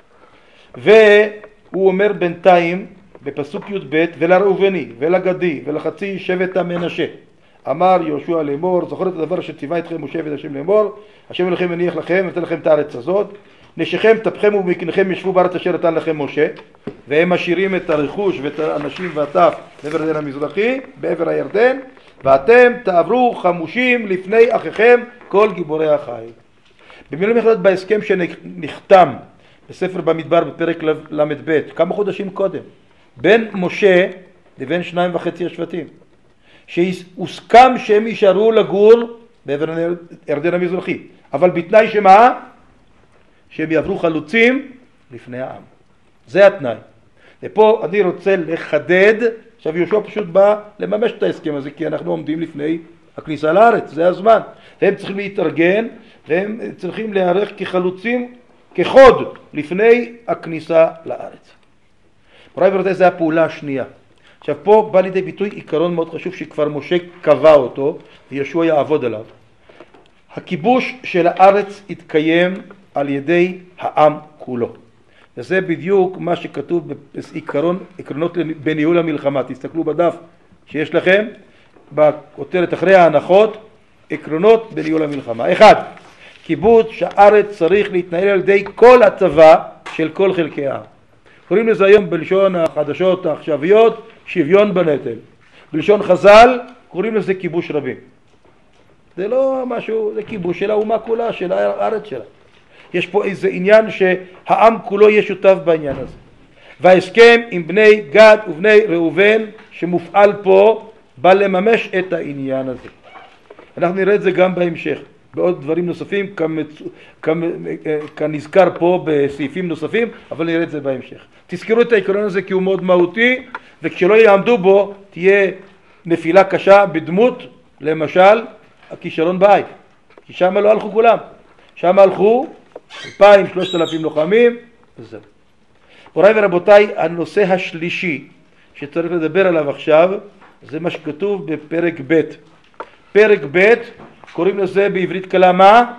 והוא אומר בינתיים, בפסוק י' ב', ולראובני, ולגדי, ולחצי שבט המנשה. אמר יהושע לאמור, זכור את הדבר אשר ציווה אתכם משה ואת השם לאמור, השם אלוהיכם מניח לכם, ונתן לכם את הארץ הזאת, נשיכם, טפכם ומקניכם ישבו בארץ אשר נתן לכם משה, והם משאירים את הרכוש ואת האנשים והטף בעבר הירדן המזרחי, בעבר הירדן, ואתם תעברו חמושים לפני אחיכם כל גיבורי החיל. במילים אחרות, בהסכם שנחתם בספר במדבר בפרק למד ב', כמה חודשים קודם, בין משה לבין שניים וחצי השבטים, שהוסכם שהם יישארו לגור בעבר הירדן המזרחי, אבל בתנאי שמה? שהם יעברו חלוצים לפני העם. זה התנאי. ופה אני רוצה לחדד, עכשיו יהושע פשוט בא לממש את ההסכם הזה, כי אנחנו עומדים לפני הכניסה לארץ, זה הזמן. והם צריכים להתארגן, והם צריכים להיערך כחלוצים, כחוד, לפני הכניסה לארץ. מוריי ורבותיי, זה הפעולה השנייה. עכשיו פה בא לידי ביטוי עיקרון מאוד חשוב שכבר משה קבע אותו, ויהושע יעבוד עליו. הכיבוש של הארץ התקיים על ידי העם כולו. וזה בדיוק מה שכתוב בעיקרון, עקרונות בניהול המלחמה. תסתכלו בדף שיש לכם, בכותרת אחרי ההנחות, עקרונות בניהול המלחמה. אחד, כיבוש הארץ צריך להתנהל על ידי כל הצבא של כל חלקי העם. קוראים לזה היום בלשון החדשות העכשוויות שוויון בנטל. בלשון חז"ל קוראים לזה כיבוש רבים. זה לא משהו, זה כיבוש של האומה כולה, של הארץ שלה. יש פה איזה עניין שהעם כולו יהיה שותף בעניין הזה. וההסכם עם בני גד ובני ראובן שמופעל פה בא לממש את העניין הזה. אנחנו נראה את זה גם בהמשך, בעוד דברים נוספים, כנזכר פה בסעיפים נוספים, אבל נראה את זה בהמשך. תזכרו את העיקרון הזה כי הוא מאוד מהותי, וכשלא יעמדו בו תהיה נפילה קשה בדמות, למשל, הכישלון בעי. כי שם לא הלכו כולם. שם הלכו אלפיים, שלושת אלפים לוחמים, וזהו. מוריי ורבותיי, הנושא השלישי שצריך לדבר עליו עכשיו, זה מה שכתוב בפרק ב'. פרק ב', קוראים לזה בעברית קלה מה?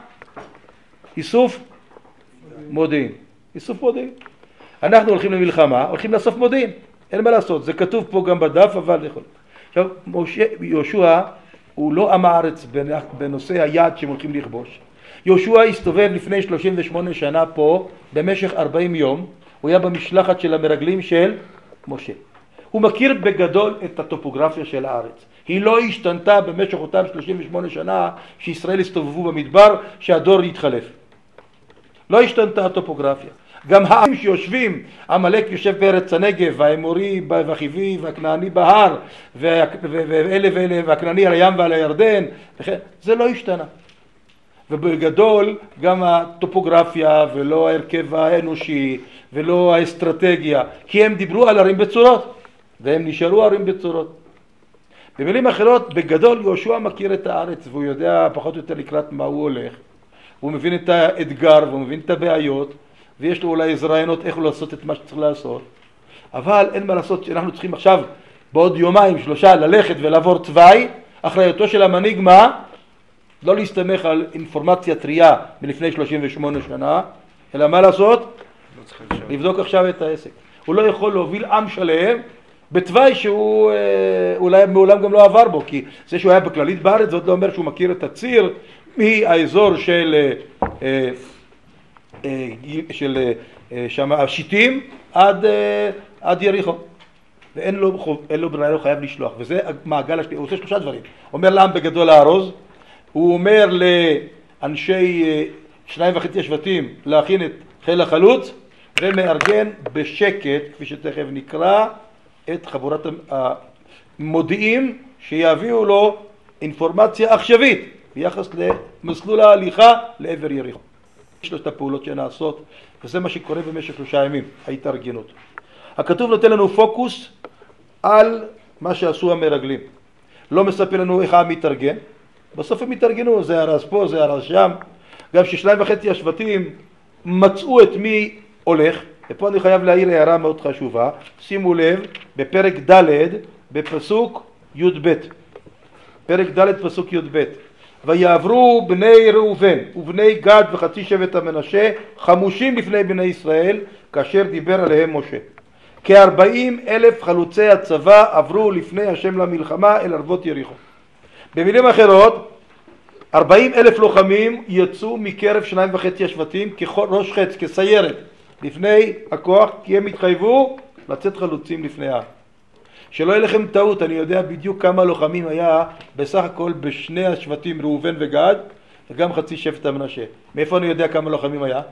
איסוף מודיעין. איסוף מודיעין. אנחנו הולכים למלחמה, הולכים לאסוף מודיעין. אין מה לעשות, זה כתוב פה גם בדף, אבל יכול. עכשיו, משה, יהושע הוא לא עם הארץ בנושא היעד שהם הולכים לכבוש. יהושע הסתובב לפני שלושים ושמונה שנה פה, במשך ארבעים יום, הוא היה במשלחת של המרגלים של משה. הוא מכיר בגדול את הטופוגרפיה של הארץ. היא לא השתנתה במשך אותם שלושים ושמונה שנה שישראל הסתובבו במדבר, שהדור יתחלף. לא השתנתה הטופוגרפיה. גם העמים שיושבים, עמלק יושב בארץ הנגב, והאמורי והחיבי והכנעני בהר, ואלה ואלה, והכנעני על הים ועל הירדן, זה לא השתנה. ובגדול גם הטופוגרפיה ולא ההרכב האנושי ולא האסטרטגיה, כי הם דיברו על ערים בצורות, והם נשארו ערים בצורות. במילים אחרות, בגדול יהושע מכיר את הארץ, והוא יודע פחות או יותר לקראת מה הוא הולך, הוא מבין את האתגר, והוא מבין את הבעיות, ויש לו אולי איזה רעיונות איך לעשות את מה שצריך לעשות. אבל אין מה לעשות, שאנחנו צריכים עכשיו, בעוד יומיים, שלושה, ללכת ולעבור תוואי, אחריותו של המנהיג מה? לא להסתמך על אינפורמציה טריה מלפני שלושים ושמונה שנה, אלא מה לעשות? לבדוק עכשיו את העסק. הוא לא יכול להוביל עם שלם בתוואי שהוא אולי מעולם גם לא עבר בו, כי זה שהוא היה בכללית בארץ, זאת לא אומר שהוא מכיר את הציר מהאזור של, של שם השיטים עד, עד יריחו. ואין לו, אין לו ברירה, לא חייב לשלוח. וזה מעגל השני, הוא עושה שלושה דברים. אומר לעם בגדול לארוז, הוא אומר לאנשי שניים וחצי השבטים להכין את חיל החלוץ, ומארגן בשקט, כפי שתכף נקרא, את חבורת המודיעים שיביאו לו אינפורמציה עכשווית ביחס למסלול ההליכה לעבר יריחו. שלושת הפעולות שנעשות, וזה מה שקורה במשך שלושה ימים, ההתארגנות. הכתוב נותן לנו פוקוס על מה שעשו המרגלים. לא מספר לנו איך העם מתארגן, בסוף הם התארגנו, זה הרז פה, זה הרז שם. גם ששניים וחצי השבטים מצאו את מי הולך, ופה אני חייב להעיר הערה מאוד חשובה. שימו לב, בפרק ד' בפסוק י' ב', פרק ד' פסוק י' ב', ויעברו בני ראובן ובני גד וחצי שבט המנשה חמושים לפני בני ישראל, כאשר דיבר עליהם משה. כארבעים אלף חלוצי הצבא עברו לפני השם למלחמה אל ערבות יריחו. במילים אחרות, ארבעים אלף לוחמים יצאו מקרב שניים וחצי השבטים כראש חץ, כסיירת, לפני הכוח, כי הם התחייבו לצאת חלוצים לפני העם. שלא יהיה לכם טעות, אני יודע בדיוק כמה לוחמים היה בסך הכל בשני השבטים ראובן וגד, וגם חצי שבט המנשה. מאיפה אני יודע כמה לוחמים היה?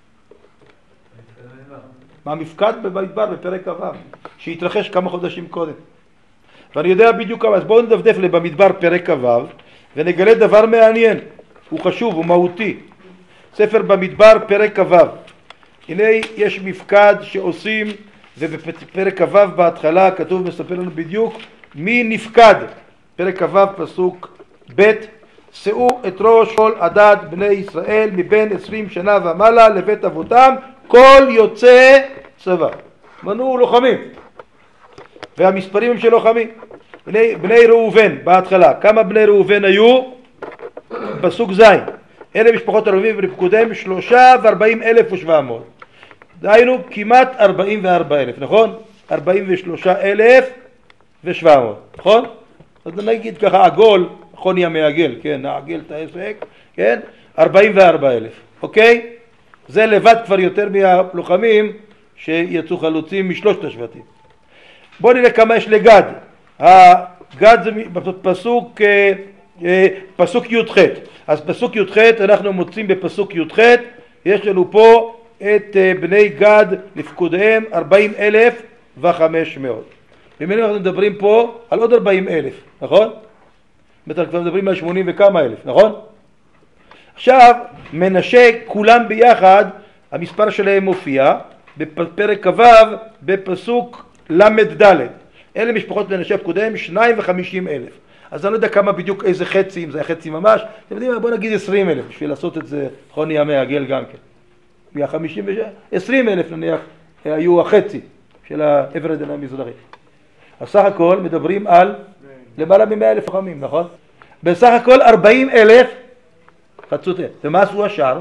מהמפקד במדבר בפרק כ"ו, שהתרחש כמה חודשים קודם. ואני יודע בדיוק כמה, אז בואו נדפדף במדבר פרק כ"ו, ונגלה דבר מעניין, הוא חשוב, הוא מהותי. ספר במדבר פרק כ"ו. הנה יש מפקד שעושים, ובפרק כ"ו בהתחלה כתוב, מספר לנו בדיוק מי נפקד. פרק כ"ו פסוק ב', שאו את ראש כל עדת בני ישראל מבין עשרים שנה ומעלה לבית אבותם, כל יוצא צבא. מנו לוחמים, והמספרים הם של לוחמים. בני, בני ראובן בהתחלה, כמה בני ראובן היו? פסוק ז', אלה משפחות ערבים ופקודיהם שלושה וארבעים אלף ושבע מאות, דהיינו כמעט ארבעים וארבעה אלף, נכון? ארבעים ושלושה אלף ושבע מאות, נכון? אז נגיד ככה עגול, נכון יהיה מעגל, כן, נעגל את העסק, כן? ארבעים וארבעה אלף, אוקיי? זה לבד כבר יותר מהלוחמים שיצאו חלוצים משלושת השבטים. בואו נראה כמה יש לגד. הגד זה פסוק, פסוק י"ח. אז פסוק י"ח אנחנו מוצאים בפסוק י"ח, יש לנו פה את בני גד לפקודיהם ארבעים אלף וחמש מאות. במילים אנחנו מדברים פה על עוד ארבעים אלף, נכון? אנחנו כבר מדברים על שמונים וכמה אלף, נכון? עכשיו מנשה כולם ביחד, המספר שלהם מופיע בפרק כ"ו בפסוק למד ד'. אלה משפחות מנשה הפקודיהם שניים וחמישים אלף. אז אני לא יודע כמה בדיוק איזה חצי, אם זה היה חצי ממש, אתם יודעים, בוא נגיד עשרים אלף, בשביל לעשות את זה חוני המעגל גם כן. מה-חמישים ושש, עשרים אלף נניח היו החצי של העבר הדין המזרחי. אז סך הכל מדברים על למעלה ממאה אלף חכמים, נכון? בסך הכל ארבעים אלף חצות. ומה עשו השאר?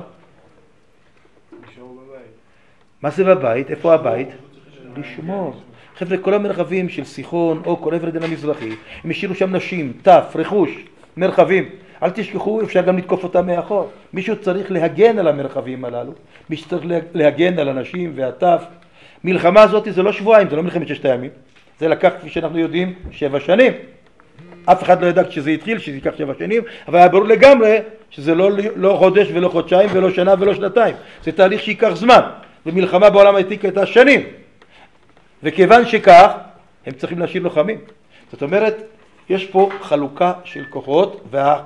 מה זה בבית? איפה הבית? לשמור. חבר'ה, כל המרחבים של סיחון או כל עבר הדין המזרחי, הם השאירו שם נשים, טף, רכוש, מרחבים. אל תשכחו, אפשר גם לתקוף אותם מאחור. מישהו צריך להגן על המרחבים הללו, מישהו צריך להגן על הנשים והטף. מלחמה הזאת זה לא שבועיים, זה לא מלחמת ששת הימים. זה לקח, כפי שאנחנו יודעים, שבע שנים. אף אחד לא ידע כשזה התחיל, שזה ייקח שבע שנים, אבל היה ברור לגמרי שזה לא, לא חודש ולא חודשיים ולא שנה ולא שנתיים. זה תהליך שייקח זמן, ומלחמה בעולם העתיק הייתה שנים. וכיוון שכך, הם צריכים להשאיר לוחמים. זאת אומרת, יש פה חלוקה של כוחות,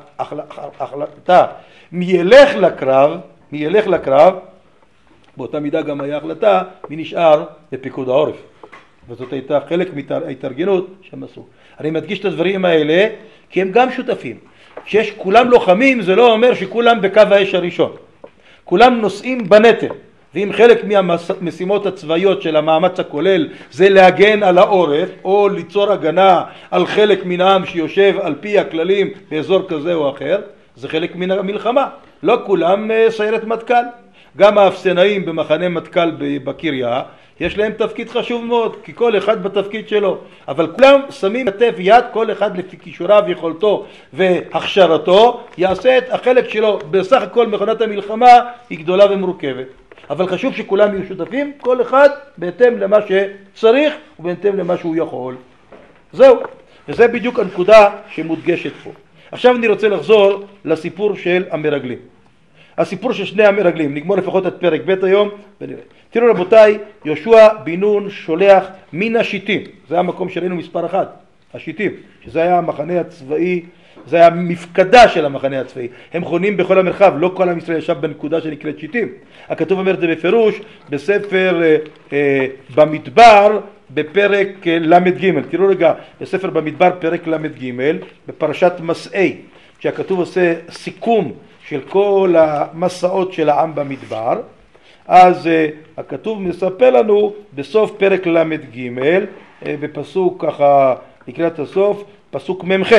וההחלטה מי ילך לקרב, מי ילך לקרב, באותה מידה גם היה החלטה מי נשאר בפיקוד העורף. וזאת הייתה חלק מההתארגנות שהם עשו. אני מדגיש את הדברים האלה כי הם גם שותפים. כשיש כולם לוחמים זה לא אומר שכולם בקו האש הראשון. כולם נושאים בנטל. ואם חלק מהמשימות הצבאיות של המאמץ הכולל זה להגן על העורף או ליצור הגנה על חלק מן העם שיושב על פי הכללים באזור כזה או אחר, זה חלק מן המלחמה. לא כולם סיירת מטכ"ל. גם האפסנאים במחנה מטכ"ל בקריה יש להם תפקיד חשוב מאוד, כי כל אחד בתפקיד שלו. אבל כולם שמים כתף יד, כל אחד לפי כישוריו, יכולתו והכשרתו, יעשה את החלק שלו. בסך הכל מכונת המלחמה היא גדולה ומורכבת. אבל חשוב שכולם יהיו שותפים, כל אחד בהתאם למה שצריך ובהתאם למה שהוא יכול. זהו. וזה בדיוק הנקודה שמודגשת פה. עכשיו אני רוצה לחזור לסיפור של המרגלים. הסיפור של שני המרגלים, נגמור לפחות את פרק ב' היום ונראה. תראו רבותיי, יהושע בן נון שולח מן השיטים, זה המקום שראינו מספר אחת, השיטים, שזה היה המחנה הצבאי, זה היה מפקדה של המחנה הצבאי. הם חונים בכל המרחב, לא כל עם ישראל ישב בנקודה שנקראת שיטים. הכתוב אומר את זה בפירוש בספר אה, אה, במדבר בפרק אה, למד ג'. תראו רגע, בספר במדבר פרק למד ג' בפרשת מסעי, כשהכתוב עושה סיכום של כל המסעות של העם במדבר, אז uh, הכתוב מספר לנו בסוף פרק למד ג' uh, בפסוק ככה לקראת הסוף, פסוק ממ"ח.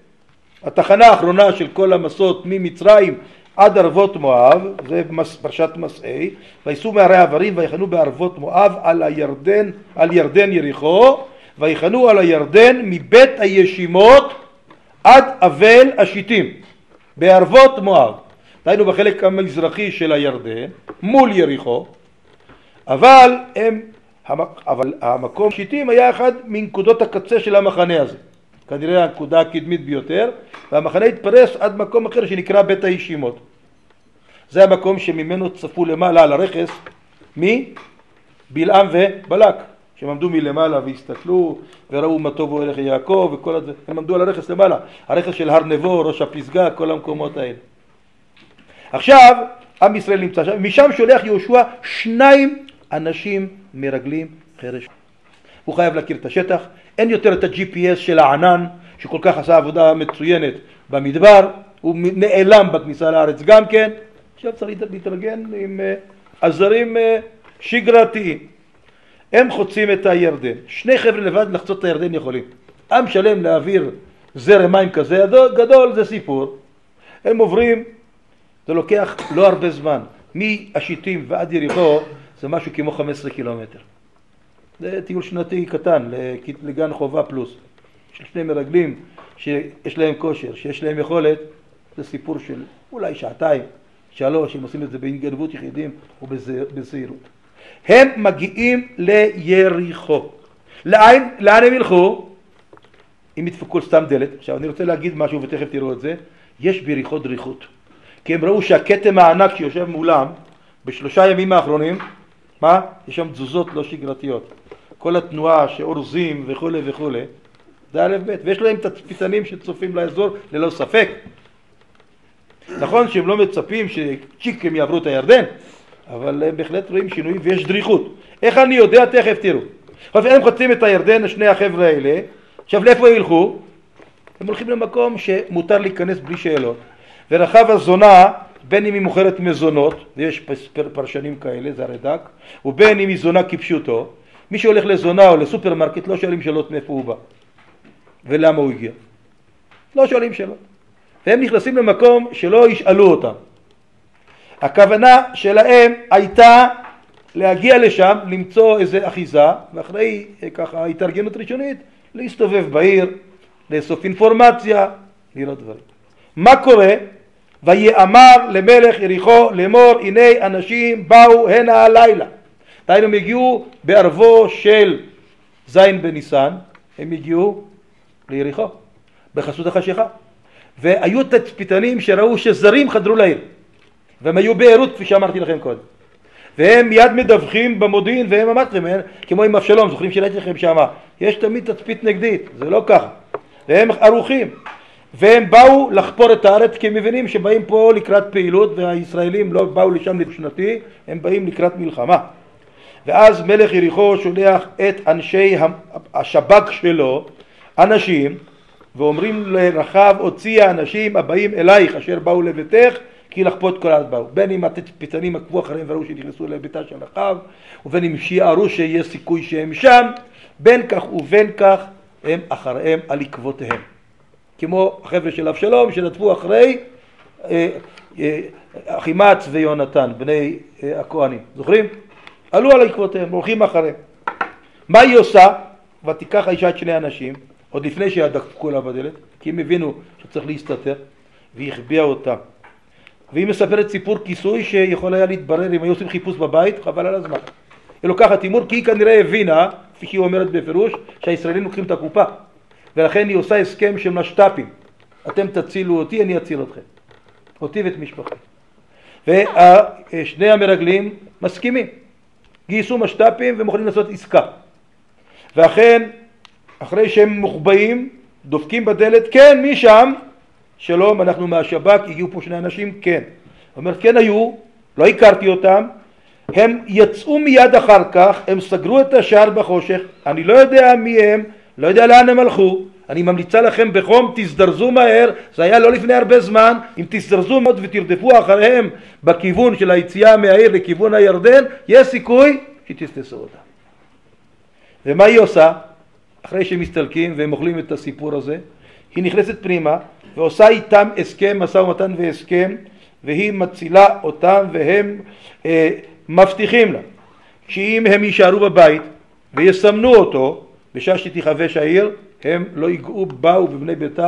התחנה האחרונה של כל המסעות ממצרים עד ערבות מואב, זה פרשת מסעי, וייסעו מהרי עברים ויחנו בערבות מואב על הירדן, על ירדן יריחו, ויחנו על הירדן מבית הישימות עד אבל השיטים, בערבות מואב. היינו בחלק המזרחי של הירדן, מול יריחו, אבל, הם, אבל המקום שיטים היה אחד מנקודות הקצה של המחנה הזה. כנראה הנקודה הקדמית ביותר, והמחנה התפרס עד מקום אחר שנקרא בית הישימות. זה המקום שממנו צפו למעלה על הרכס מבלעם ובלק, שהם עמדו מלמעלה והסתכלו וראו מה טוב הולך יעקב וכל הזה, הם עמדו על הרכס למעלה, הרכס של הר נבו, ראש הפסגה, כל המקומות האלה. עכשיו עם ישראל נמצא שם, משם שולח יהושע שניים אנשים מרגלים חרש. הוא חייב להכיר את השטח, אין יותר את ה-ג'י פי אס של הענן שכל כך עשה עבודה מצוינת במדבר, הוא נעלם בכניסה לארץ גם כן. עכשיו צריך להתארגן עם עזרים שגרתיים. הם חוצים את הירדן, שני חבר'ה לבד לחצות את הירדן יכולים. עם שלם להעביר זרם מים כזה גדול זה סיפור. הם עוברים, זה לוקח לא הרבה זמן, מהשיטים ועד יריחו זה משהו כמו חמישה עשר קילומטר. זה טיול שנתי קטן לגן חובה פלוס. של שני מרגלים שיש להם כושר, שיש להם יכולת, זה סיפור של אולי שעתיים, שלוש, הם עושים את זה בהתגנבות יחידים ובזהירות. הם מגיעים ליריחו. לאן, לאן הם ילכו? אם ידפקו סתם דלת. עכשיו אני רוצה להגיד משהו ותכף תראו את זה. יש ביריחו דריכות. כי הם ראו שהכתם הענק שיושב מולם בשלושה ימים האחרונים, מה? יש שם תזוזות לא שגרתיות. כל התנועה שאורזים וכו' וכו'. זה א' ב', ויש להם תצפיתנים שצופים לאזור ללא ספק. נכון שהם לא מצפים שצ'יק הם יעברו את הירדן, אבל הם בהחלט רואים שינוי ויש דריכות. איך אני יודע? תכף תראו. הם חוצים את הירדן, שני החבר'ה האלה. עכשיו לאיפה ילכו? הם הולכים למקום שמותר להיכנס בלי שאלות. ורחב הזונה, בין אם היא מוכרת מזונות, ויש פרשנים כאלה, זה הרד"ק, ובין אם היא זונה כפשוטו, מי שהולך לזונה או לסופרמרקט לא שואלים שאלות מאיפה הוא בא. ולמה הוא הגיע. לא שואלים שאלות. והם נכנסים למקום שלא ישאלו אותם. הכוונה שלהם הייתה להגיע לשם, למצוא איזה אחיזה, ואחרי ככה התארגנות ראשונית, להסתובב בעיר, לאסוף אינפורמציה, לראות דברים. מה קורה? ויאמר למלך יריחו לאמור, הנה אנשים באו הנה הלילה. דהיינו הם הגיעו בערבו של זין בניסן, הם הגיעו ליריחו, בחסות החשיכה. והיו תצפיתנים שראו שזרים חדרו לעיר, והם היו בעירות כפי שאמרתי לכם קודם. והם מיד מדווחים במודיעין, והם אמרתם, כמו עם אבשלום, זוכרים שראיתי לכם שמה, יש תמיד תצפית נגדית, זה לא ככה. והם ערוכים, והם באו לחפור את הארץ, כי הם מבינים שבאים פה לקראת פעילות, והישראלים לא באו לשם לשנתי, הם באים לקראת מלחמה. ואז מלך יריחו שולח את אנשי השב"כ שלו, אנשים, ואומרים לרחב, הוציאה אנשים הבאים אלייך, אשר באו לביתך, כי לחפות כל הארץ באו. בין אם התצפיתנים עקבו אחריהם וראו שנכנסו לביתה של רחב, ובין אם שיערו שיש סיכוי שהם שם, בין כך ובין כך הם אחריהם על עקבותיהם. כמו החבר'ה של אבשלום שנטפו אחרי אה, אה, אחימץ ויונתן, בני אה, הכהנים. זוכרים? עלו על עקבותיהם, הולכים אחריהם. מה היא עושה? ותיקח האישה את שני אנשים, עוד לפני שידפקו לה בדלת, כי הם הבינו שצריך להסתתר, והיא החביאה אותם. והיא מספרת סיפור כיסוי שיכול היה להתברר אם היו עושים חיפוש בבית, חבל על הזמן. היא לוקחת תימור כי היא כנראה הבינה, כפי שהיא אומרת בפירוש, שהישראלים לוקחים את הקופה. ולכן היא עושה הסכם של משת"פים. אתם תצילו אותי, אני אציל אתכם. אותי ואת משפחתי. ושני המרגלים מסכימים. גייסו משת"פים ומוכנים לעשות עסקה. ואכן, אחרי שהם מוחבאים, דופקים בדלת, כן, מי שם? שלום, אנחנו מהשב"כ, הגיעו פה שני אנשים, כן. אומרת, כן היו, לא הכרתי אותם, הם יצאו מיד אחר כך, הם סגרו את השער בחושך, אני לא יודע מי הם, לא יודע לאן הם הלכו, אני ממליצה לכם בחום, תזדרזו מהר, זה היה לא לפני הרבה זמן, אם תזדרזו מאוד ותרדפו אחריהם בכיוון של היציאה מהעיר לכיוון הירדן, יש סיכוי שתסתסו אותם. ומה היא עושה? אחרי שהם מסתלקים והם אוכלים את הסיפור הזה, היא נכנסת פנימה ועושה איתם הסכם, משא ומתן והסכם, והיא מצילה אותם והם אה, מבטיחים לה שאם הם יישארו בבית ויסמנו אותו בשעה שתיחבש העיר, הם לא ייגעו בה ובבני ביתה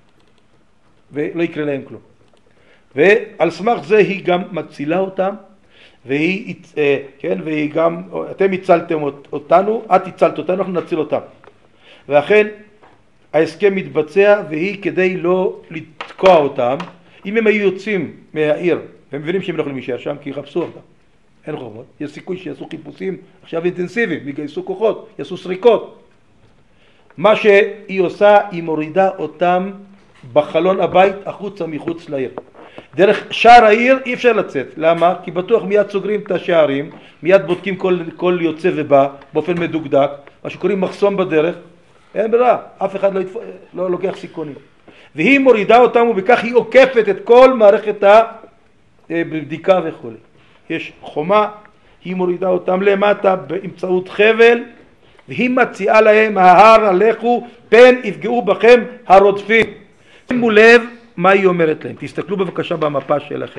ולא יקרה להם כלום. ועל סמך זה היא גם מצילה אותם, והיא, אה, כן, והיא גם, אתם הצלתם אותנו, את הצלת אותנו, אנחנו נציל אותם. ואכן ההסכם מתבצע, והיא כדי לא לתקוע אותם, אם הם היו יוצאים מהעיר, והם מבינים שהם לא יכולים להישאר שם, כי יחפשו אותם. אין חובות. יש סיכוי שיעשו חיפושים עכשיו אינטנסיביים, יגייסו כוחות, יעשו סריקות. מה שהיא עושה, היא מורידה אותם בחלון הבית, החוצה מחוץ לעיר. דרך שער העיר אי אפשר לצאת. למה? כי בטוח מיד סוגרים את השערים, מיד בודקים כל, כל יוצא ובא, באופן מדוקדק, מה שקוראים מחסום בדרך, אין ברירה, אף אחד לא, יתפ... לא לוקח סיכונים. והיא מורידה אותם ובכך היא עוקפת את כל מערכת הבדיקה וכו'. יש חומה, היא מורידה אותם למטה באמצעות חבל, והיא מציעה להם, ההר הלכו, פן יפגעו בכם הרודפים. שימו לב מה היא אומרת להם, תסתכלו בבקשה במפה שלכם.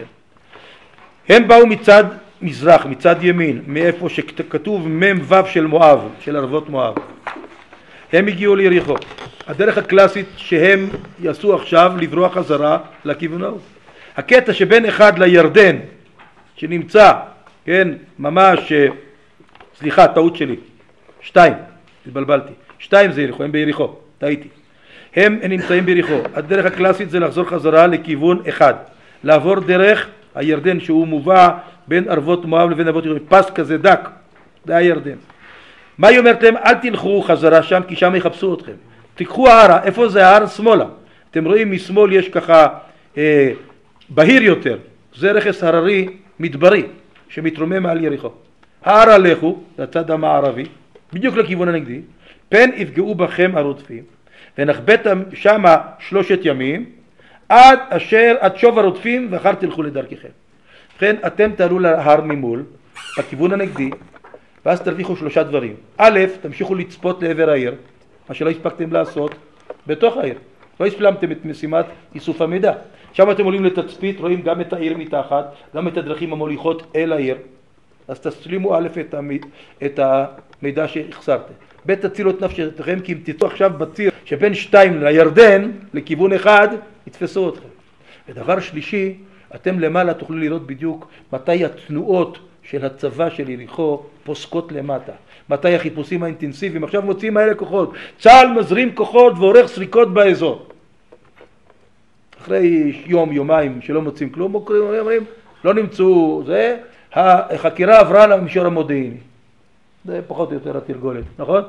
הם באו מצד מזרח, מצד ימין, מאיפה שכתוב מם וו של מואב, של ערבות מואב. הם הגיעו ליריחו. הדרך הקלאסית שהם יעשו עכשיו לברוח חזרה לכיוון ההוא. הקטע שבין אחד לירדן, שנמצא, כן, ממש סליחה, טעות שלי. שתיים, התבלבלתי. שתיים זה יריחו, הם ביריחו, טעיתי. הם נמצאים ביריחו. הדרך הקלאסית זה לחזור חזרה לכיוון אחד. לעבור דרך הירדן שהוא מובא בין ערבות מואב לבין ערבות יריחו. פס כזה דק, זה הירדן. מה היא אומרת להם? אל תלכו חזרה שם כי שם יחפשו אתכם. תיקחו הערה, איפה זה ההר? שמאלה. אתם רואים משמאל יש ככה אה, בהיר יותר. זה רכס הררי מדברי שמתרומם מעל יריחו. הערה לכו, לצד המערבי, בדיוק לכיוון הנגדי, פן יפגעו בכם הרודפים, ונחבאתם שמה שלושת ימים, עד אשר, עד שוב הרודפים, ואחר תלכו לדרככם. לכן אתם תעלו להר ממול, בכיוון הנגדי, ואז תרוויחו שלושה דברים. א', תמשיכו לצפות לעבר העיר, מה שלא הספקתם לעשות בתוך העיר. לא הספלמתם את משימת איסוף המידע. שם אתם עולים לתצפית, רואים גם את העיר מתחת, גם את הדרכים המוליכות אל העיר. אז תסלימו א' את, המיד, את המידע שהחסרתם. ב' תצילו את נפשכם, כי אם תצאו עכשיו בציר שבין שתיים לירדן, לכיוון אחד, יתפסו אתכם. ודבר שלישי, אתם למעלה תוכלו לראות בדיוק מתי התנועות של הצבא של יריחו פוסקות למטה. מתי החיפושים האינטנסיביים. עכשיו מוצאים האלה כוחות. צה"ל מזרים כוחות ועורך סריקות באזור. אחרי יום, יומיים שלא מוצאים כלום, אומרים, לא נמצאו זה, החקירה עברה למישור המודיעיני. זה פחות או יותר התרגולת, נכון?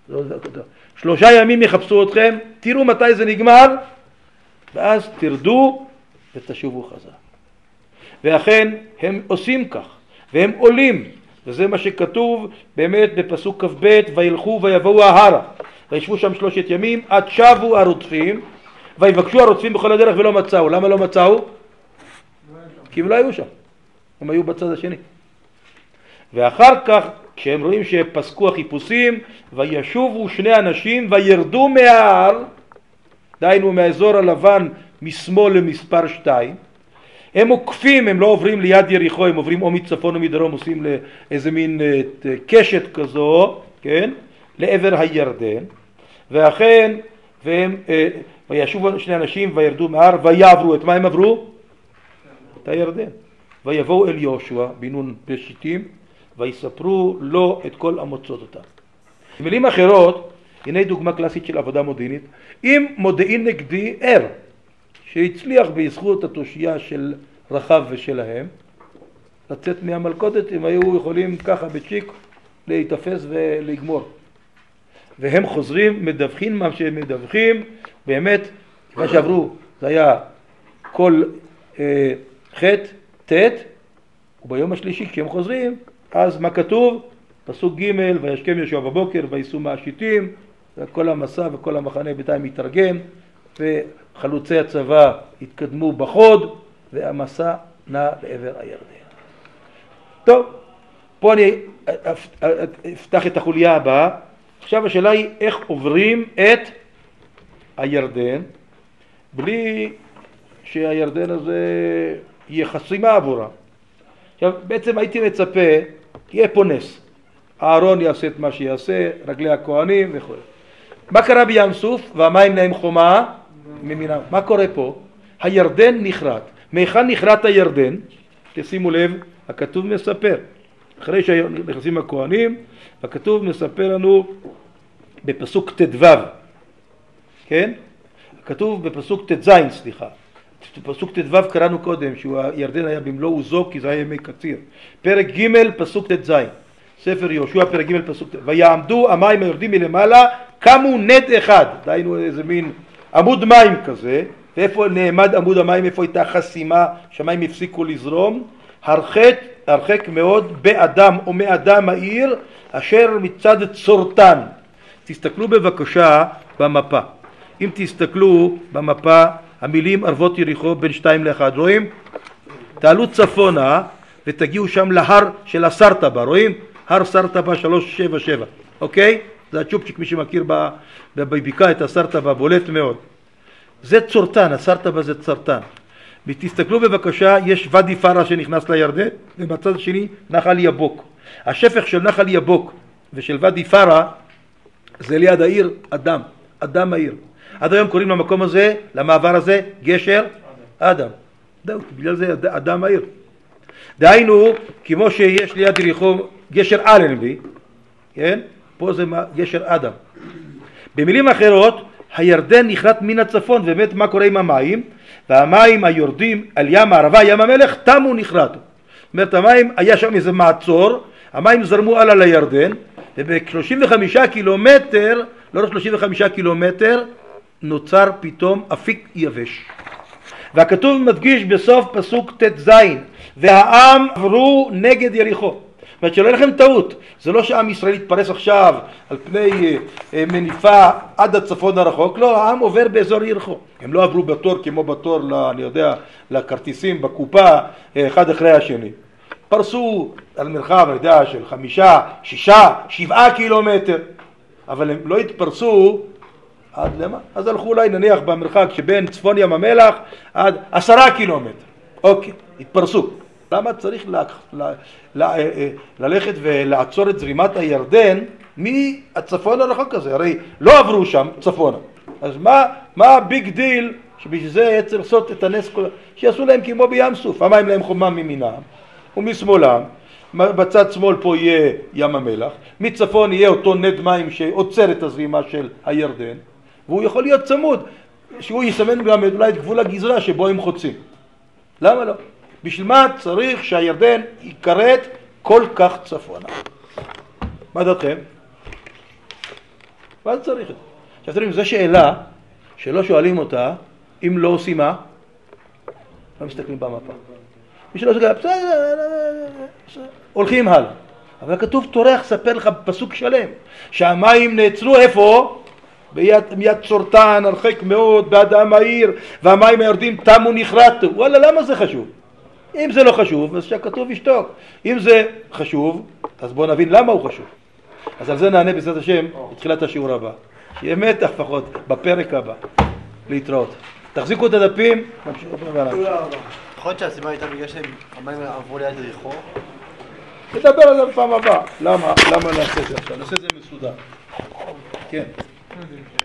שלושה ימים יחפשו אתכם, תראו מתי זה נגמר, ואז תרדו ותשובו חזרה. ואכן הם עושים כך, והם עולים, וזה מה שכתוב באמת בפסוק כ"ב, וילכו ויבואו ההרה, וישבו שם שלושת ימים, עד שבו הרודפים, ויבקשו הרודפים בכל הדרך ולא מצאו. למה לא מצאו? כי הם לא היו שם, הם היו בצד השני. ואחר כך, כשהם רואים שפסקו החיפושים, וישובו שני אנשים וירדו מההר, דהיינו מהאזור הלבן משמאל למספר שתיים, הם עוקפים, הם לא עוברים ליד יריחו, הם עוברים או מצפון או מדרום, עושים לאיזה מין קשת כזו, כן? לעבר הירדן, ואכן, והם, וישובו שני אנשים וירדו מההר ויעברו, את מה הם עברו? את הירדן. ויבואו אל יהושע בנון בשיטים, ויספרו לו את כל המוצאות אותם. במילים אחרות, הנה דוגמה קלאסית של עבודה מודיעינית. אם מודיעין נגדי ער, שהצליח בזכות התושייה של רחב ושלהם, לצאת מהמלכודת, הם היו יכולים ככה בצ'יק להתאפס ולגמור. והם חוזרים, מדווחים מה שהם מדווחים, באמת, מה שעברו, זה היה כל אה, חטא, תת, וביום השלישי כשהם חוזרים, אז מה כתוב? פסוק ג' וישכם יהושע בבוקר וייסעו מהשיטים, וכל המסע וכל המחנה בינתיים התארגן, וחלוצי הצבא התקדמו בחוד, והמסע נע לעבר הירדן. טוב, פה אני אפתח את החוליה הבאה. עכשיו השאלה היא איך עוברים את הירדן, בלי שהירדן הזה יהיה חסימה עבורה. עכשיו, בעצם הייתי מצפה, יהיה פה נס. אהרון יעשה את מה שיעשה, רגלי הכהנים וכו'. מה קרה בים סוף? והמים נהם חומה ממינם. מה קורה פה? הירדן נחרט. מהיכן נחרט הירדן? תשימו לב, הכתוב מספר. אחרי שנכנסים הכהנים, הכתוב מספר לנו בפסוק ט"ו. כן? הכתוב בפסוק ט"ז, סליחה. פסוק ט"ו קראנו קודם, שהירדן היה במלוא עוזו, כי זה היה ימי קציר. פרק ג' פסוק ט"ז. ספר יהושע פרק ג' פסוק ט"ז. ויעמדו המים היורדים מלמעלה, קמו נד אחד. דהיינו איזה מין עמוד מים כזה. ואיפה נעמד עמוד המים? איפה הייתה חסימה? שהמים הפסיקו לזרום. הרחק, הרחק מאוד באדם או מאדם העיר, אשר מצד צורתן. תסתכלו בבקשה במפה. אם תסתכלו במפה, המילים ערבות יריחו בין שתיים לאחד, רואים? תעלו צפונה ותגיעו שם להר של הסרטבה, רואים? הר סרטבה שלוש שבע שבע, אוקיי? זה הצ'ופצ'יק, מי שמכיר בבקעה את הסרטבה, בולט מאוד. זה צורתן, הסרטבה זה צורתן. ותסתכלו בבקשה, יש ואדי פרה שנכנס לירדן, ובצד השני נחל יבוק. השפך של נחל יבוק ושל ואדי פרה זה ליד העיר אדם, אדם העיר. עד היום קוראים למקום הזה, למעבר הזה, גשר אדם. זהו, בגלל זה אדם העיר. דהיינו, כמו שיש ליד יריחו גשר אלנבי, כן? פה זה גשר אדם. במילים אחרות, הירדן נכרת מן הצפון, ובאמת מה קורה עם המים? והמים היורדים על ים הערבה, ים המלך, תמו נכרתו. זאת אומרת, המים, היה שם איזה מעצור, המים זרמו הלאה לירדן, וב-שלושים וחמישה קילומטר, לא רק שלושים וחמישה קילומטר, נוצר פתאום אפיק יבש. והכתוב מדגיש בסוף פסוק ת' והעם עברו נגד יריחו. זאת אומרת שלא יהיה לכם טעות, זה לא שעם ישראל יתפרס עכשיו על פני מניפה עד הצפון הרחוק, לא, העם עובר באזור יריחו. הם לא עברו בתור כמו בתור, אני יודע, לכרטיסים בקופה אחד אחרי השני. פרסו על מרחב, אני יודע, של חמישה, שישה, שבעה קילומטר, אבל הם לא התפרסו עד למה? אז הלכו אולי נניח במרחק שבין צפון ים המלח עד עשרה קילומטר. אוקיי, התפרסו. למה צריך ל... ל... ל... ללכת ולעצור את זרימת הירדן מהצפון הרחוק הזה? הרי לא עברו שם צפונה. אז מה, מה הביג דיל שבשביל זה צריך לעשות את הנס כולה? שיעשו להם כמו בים סוף, המים להם חומם ממינם ומשמאלם, בצד שמאל פה יהיה ים המלח, מצפון יהיה אותו נד מים שעוצר את הזרימה של הירדן, והוא יכול להיות צמוד, שהוא יסמן גם אולי את גבול הגזרה שבו הם חוצים. למה לא? בשביל מה צריך שהירדן יקראת כל כך צפונה? מה דעתכם? מה צריך את זה? עכשיו תראו, זו שאלה שלא שואלים אותה אם לא עושים מה? לא מסתכלים במפה. מי שלא שואל, הולכים הלאה. אבל כתוב תורח ספר לך בפסוק שלם שהמים נעצרו איפה? ביד, מיד צורתן, הרחק מאוד, באדם העיר, והמים היורדים תמו נכרתו. וואלה, למה זה חשוב? אם זה לא חשוב, אז שהכתוב ישתוק. אם זה חשוב, אז בואו נבין למה הוא חשוב. אז על זה נענה בעזרת השם בתחילת השיעור הבא. שיהיה מתח לפחות בפרק הבא. להתראות. תחזיקו את הדפים, נמשיכו פה ועליו. תודה רבה. יכול להיות שהסיבה הייתה בגלל שהם המים עברו ליד יריחו? נדבר על זה בפעם הבאה. למה? למה נעשה את זה עכשיו? נעשה את זה מסודר. כן.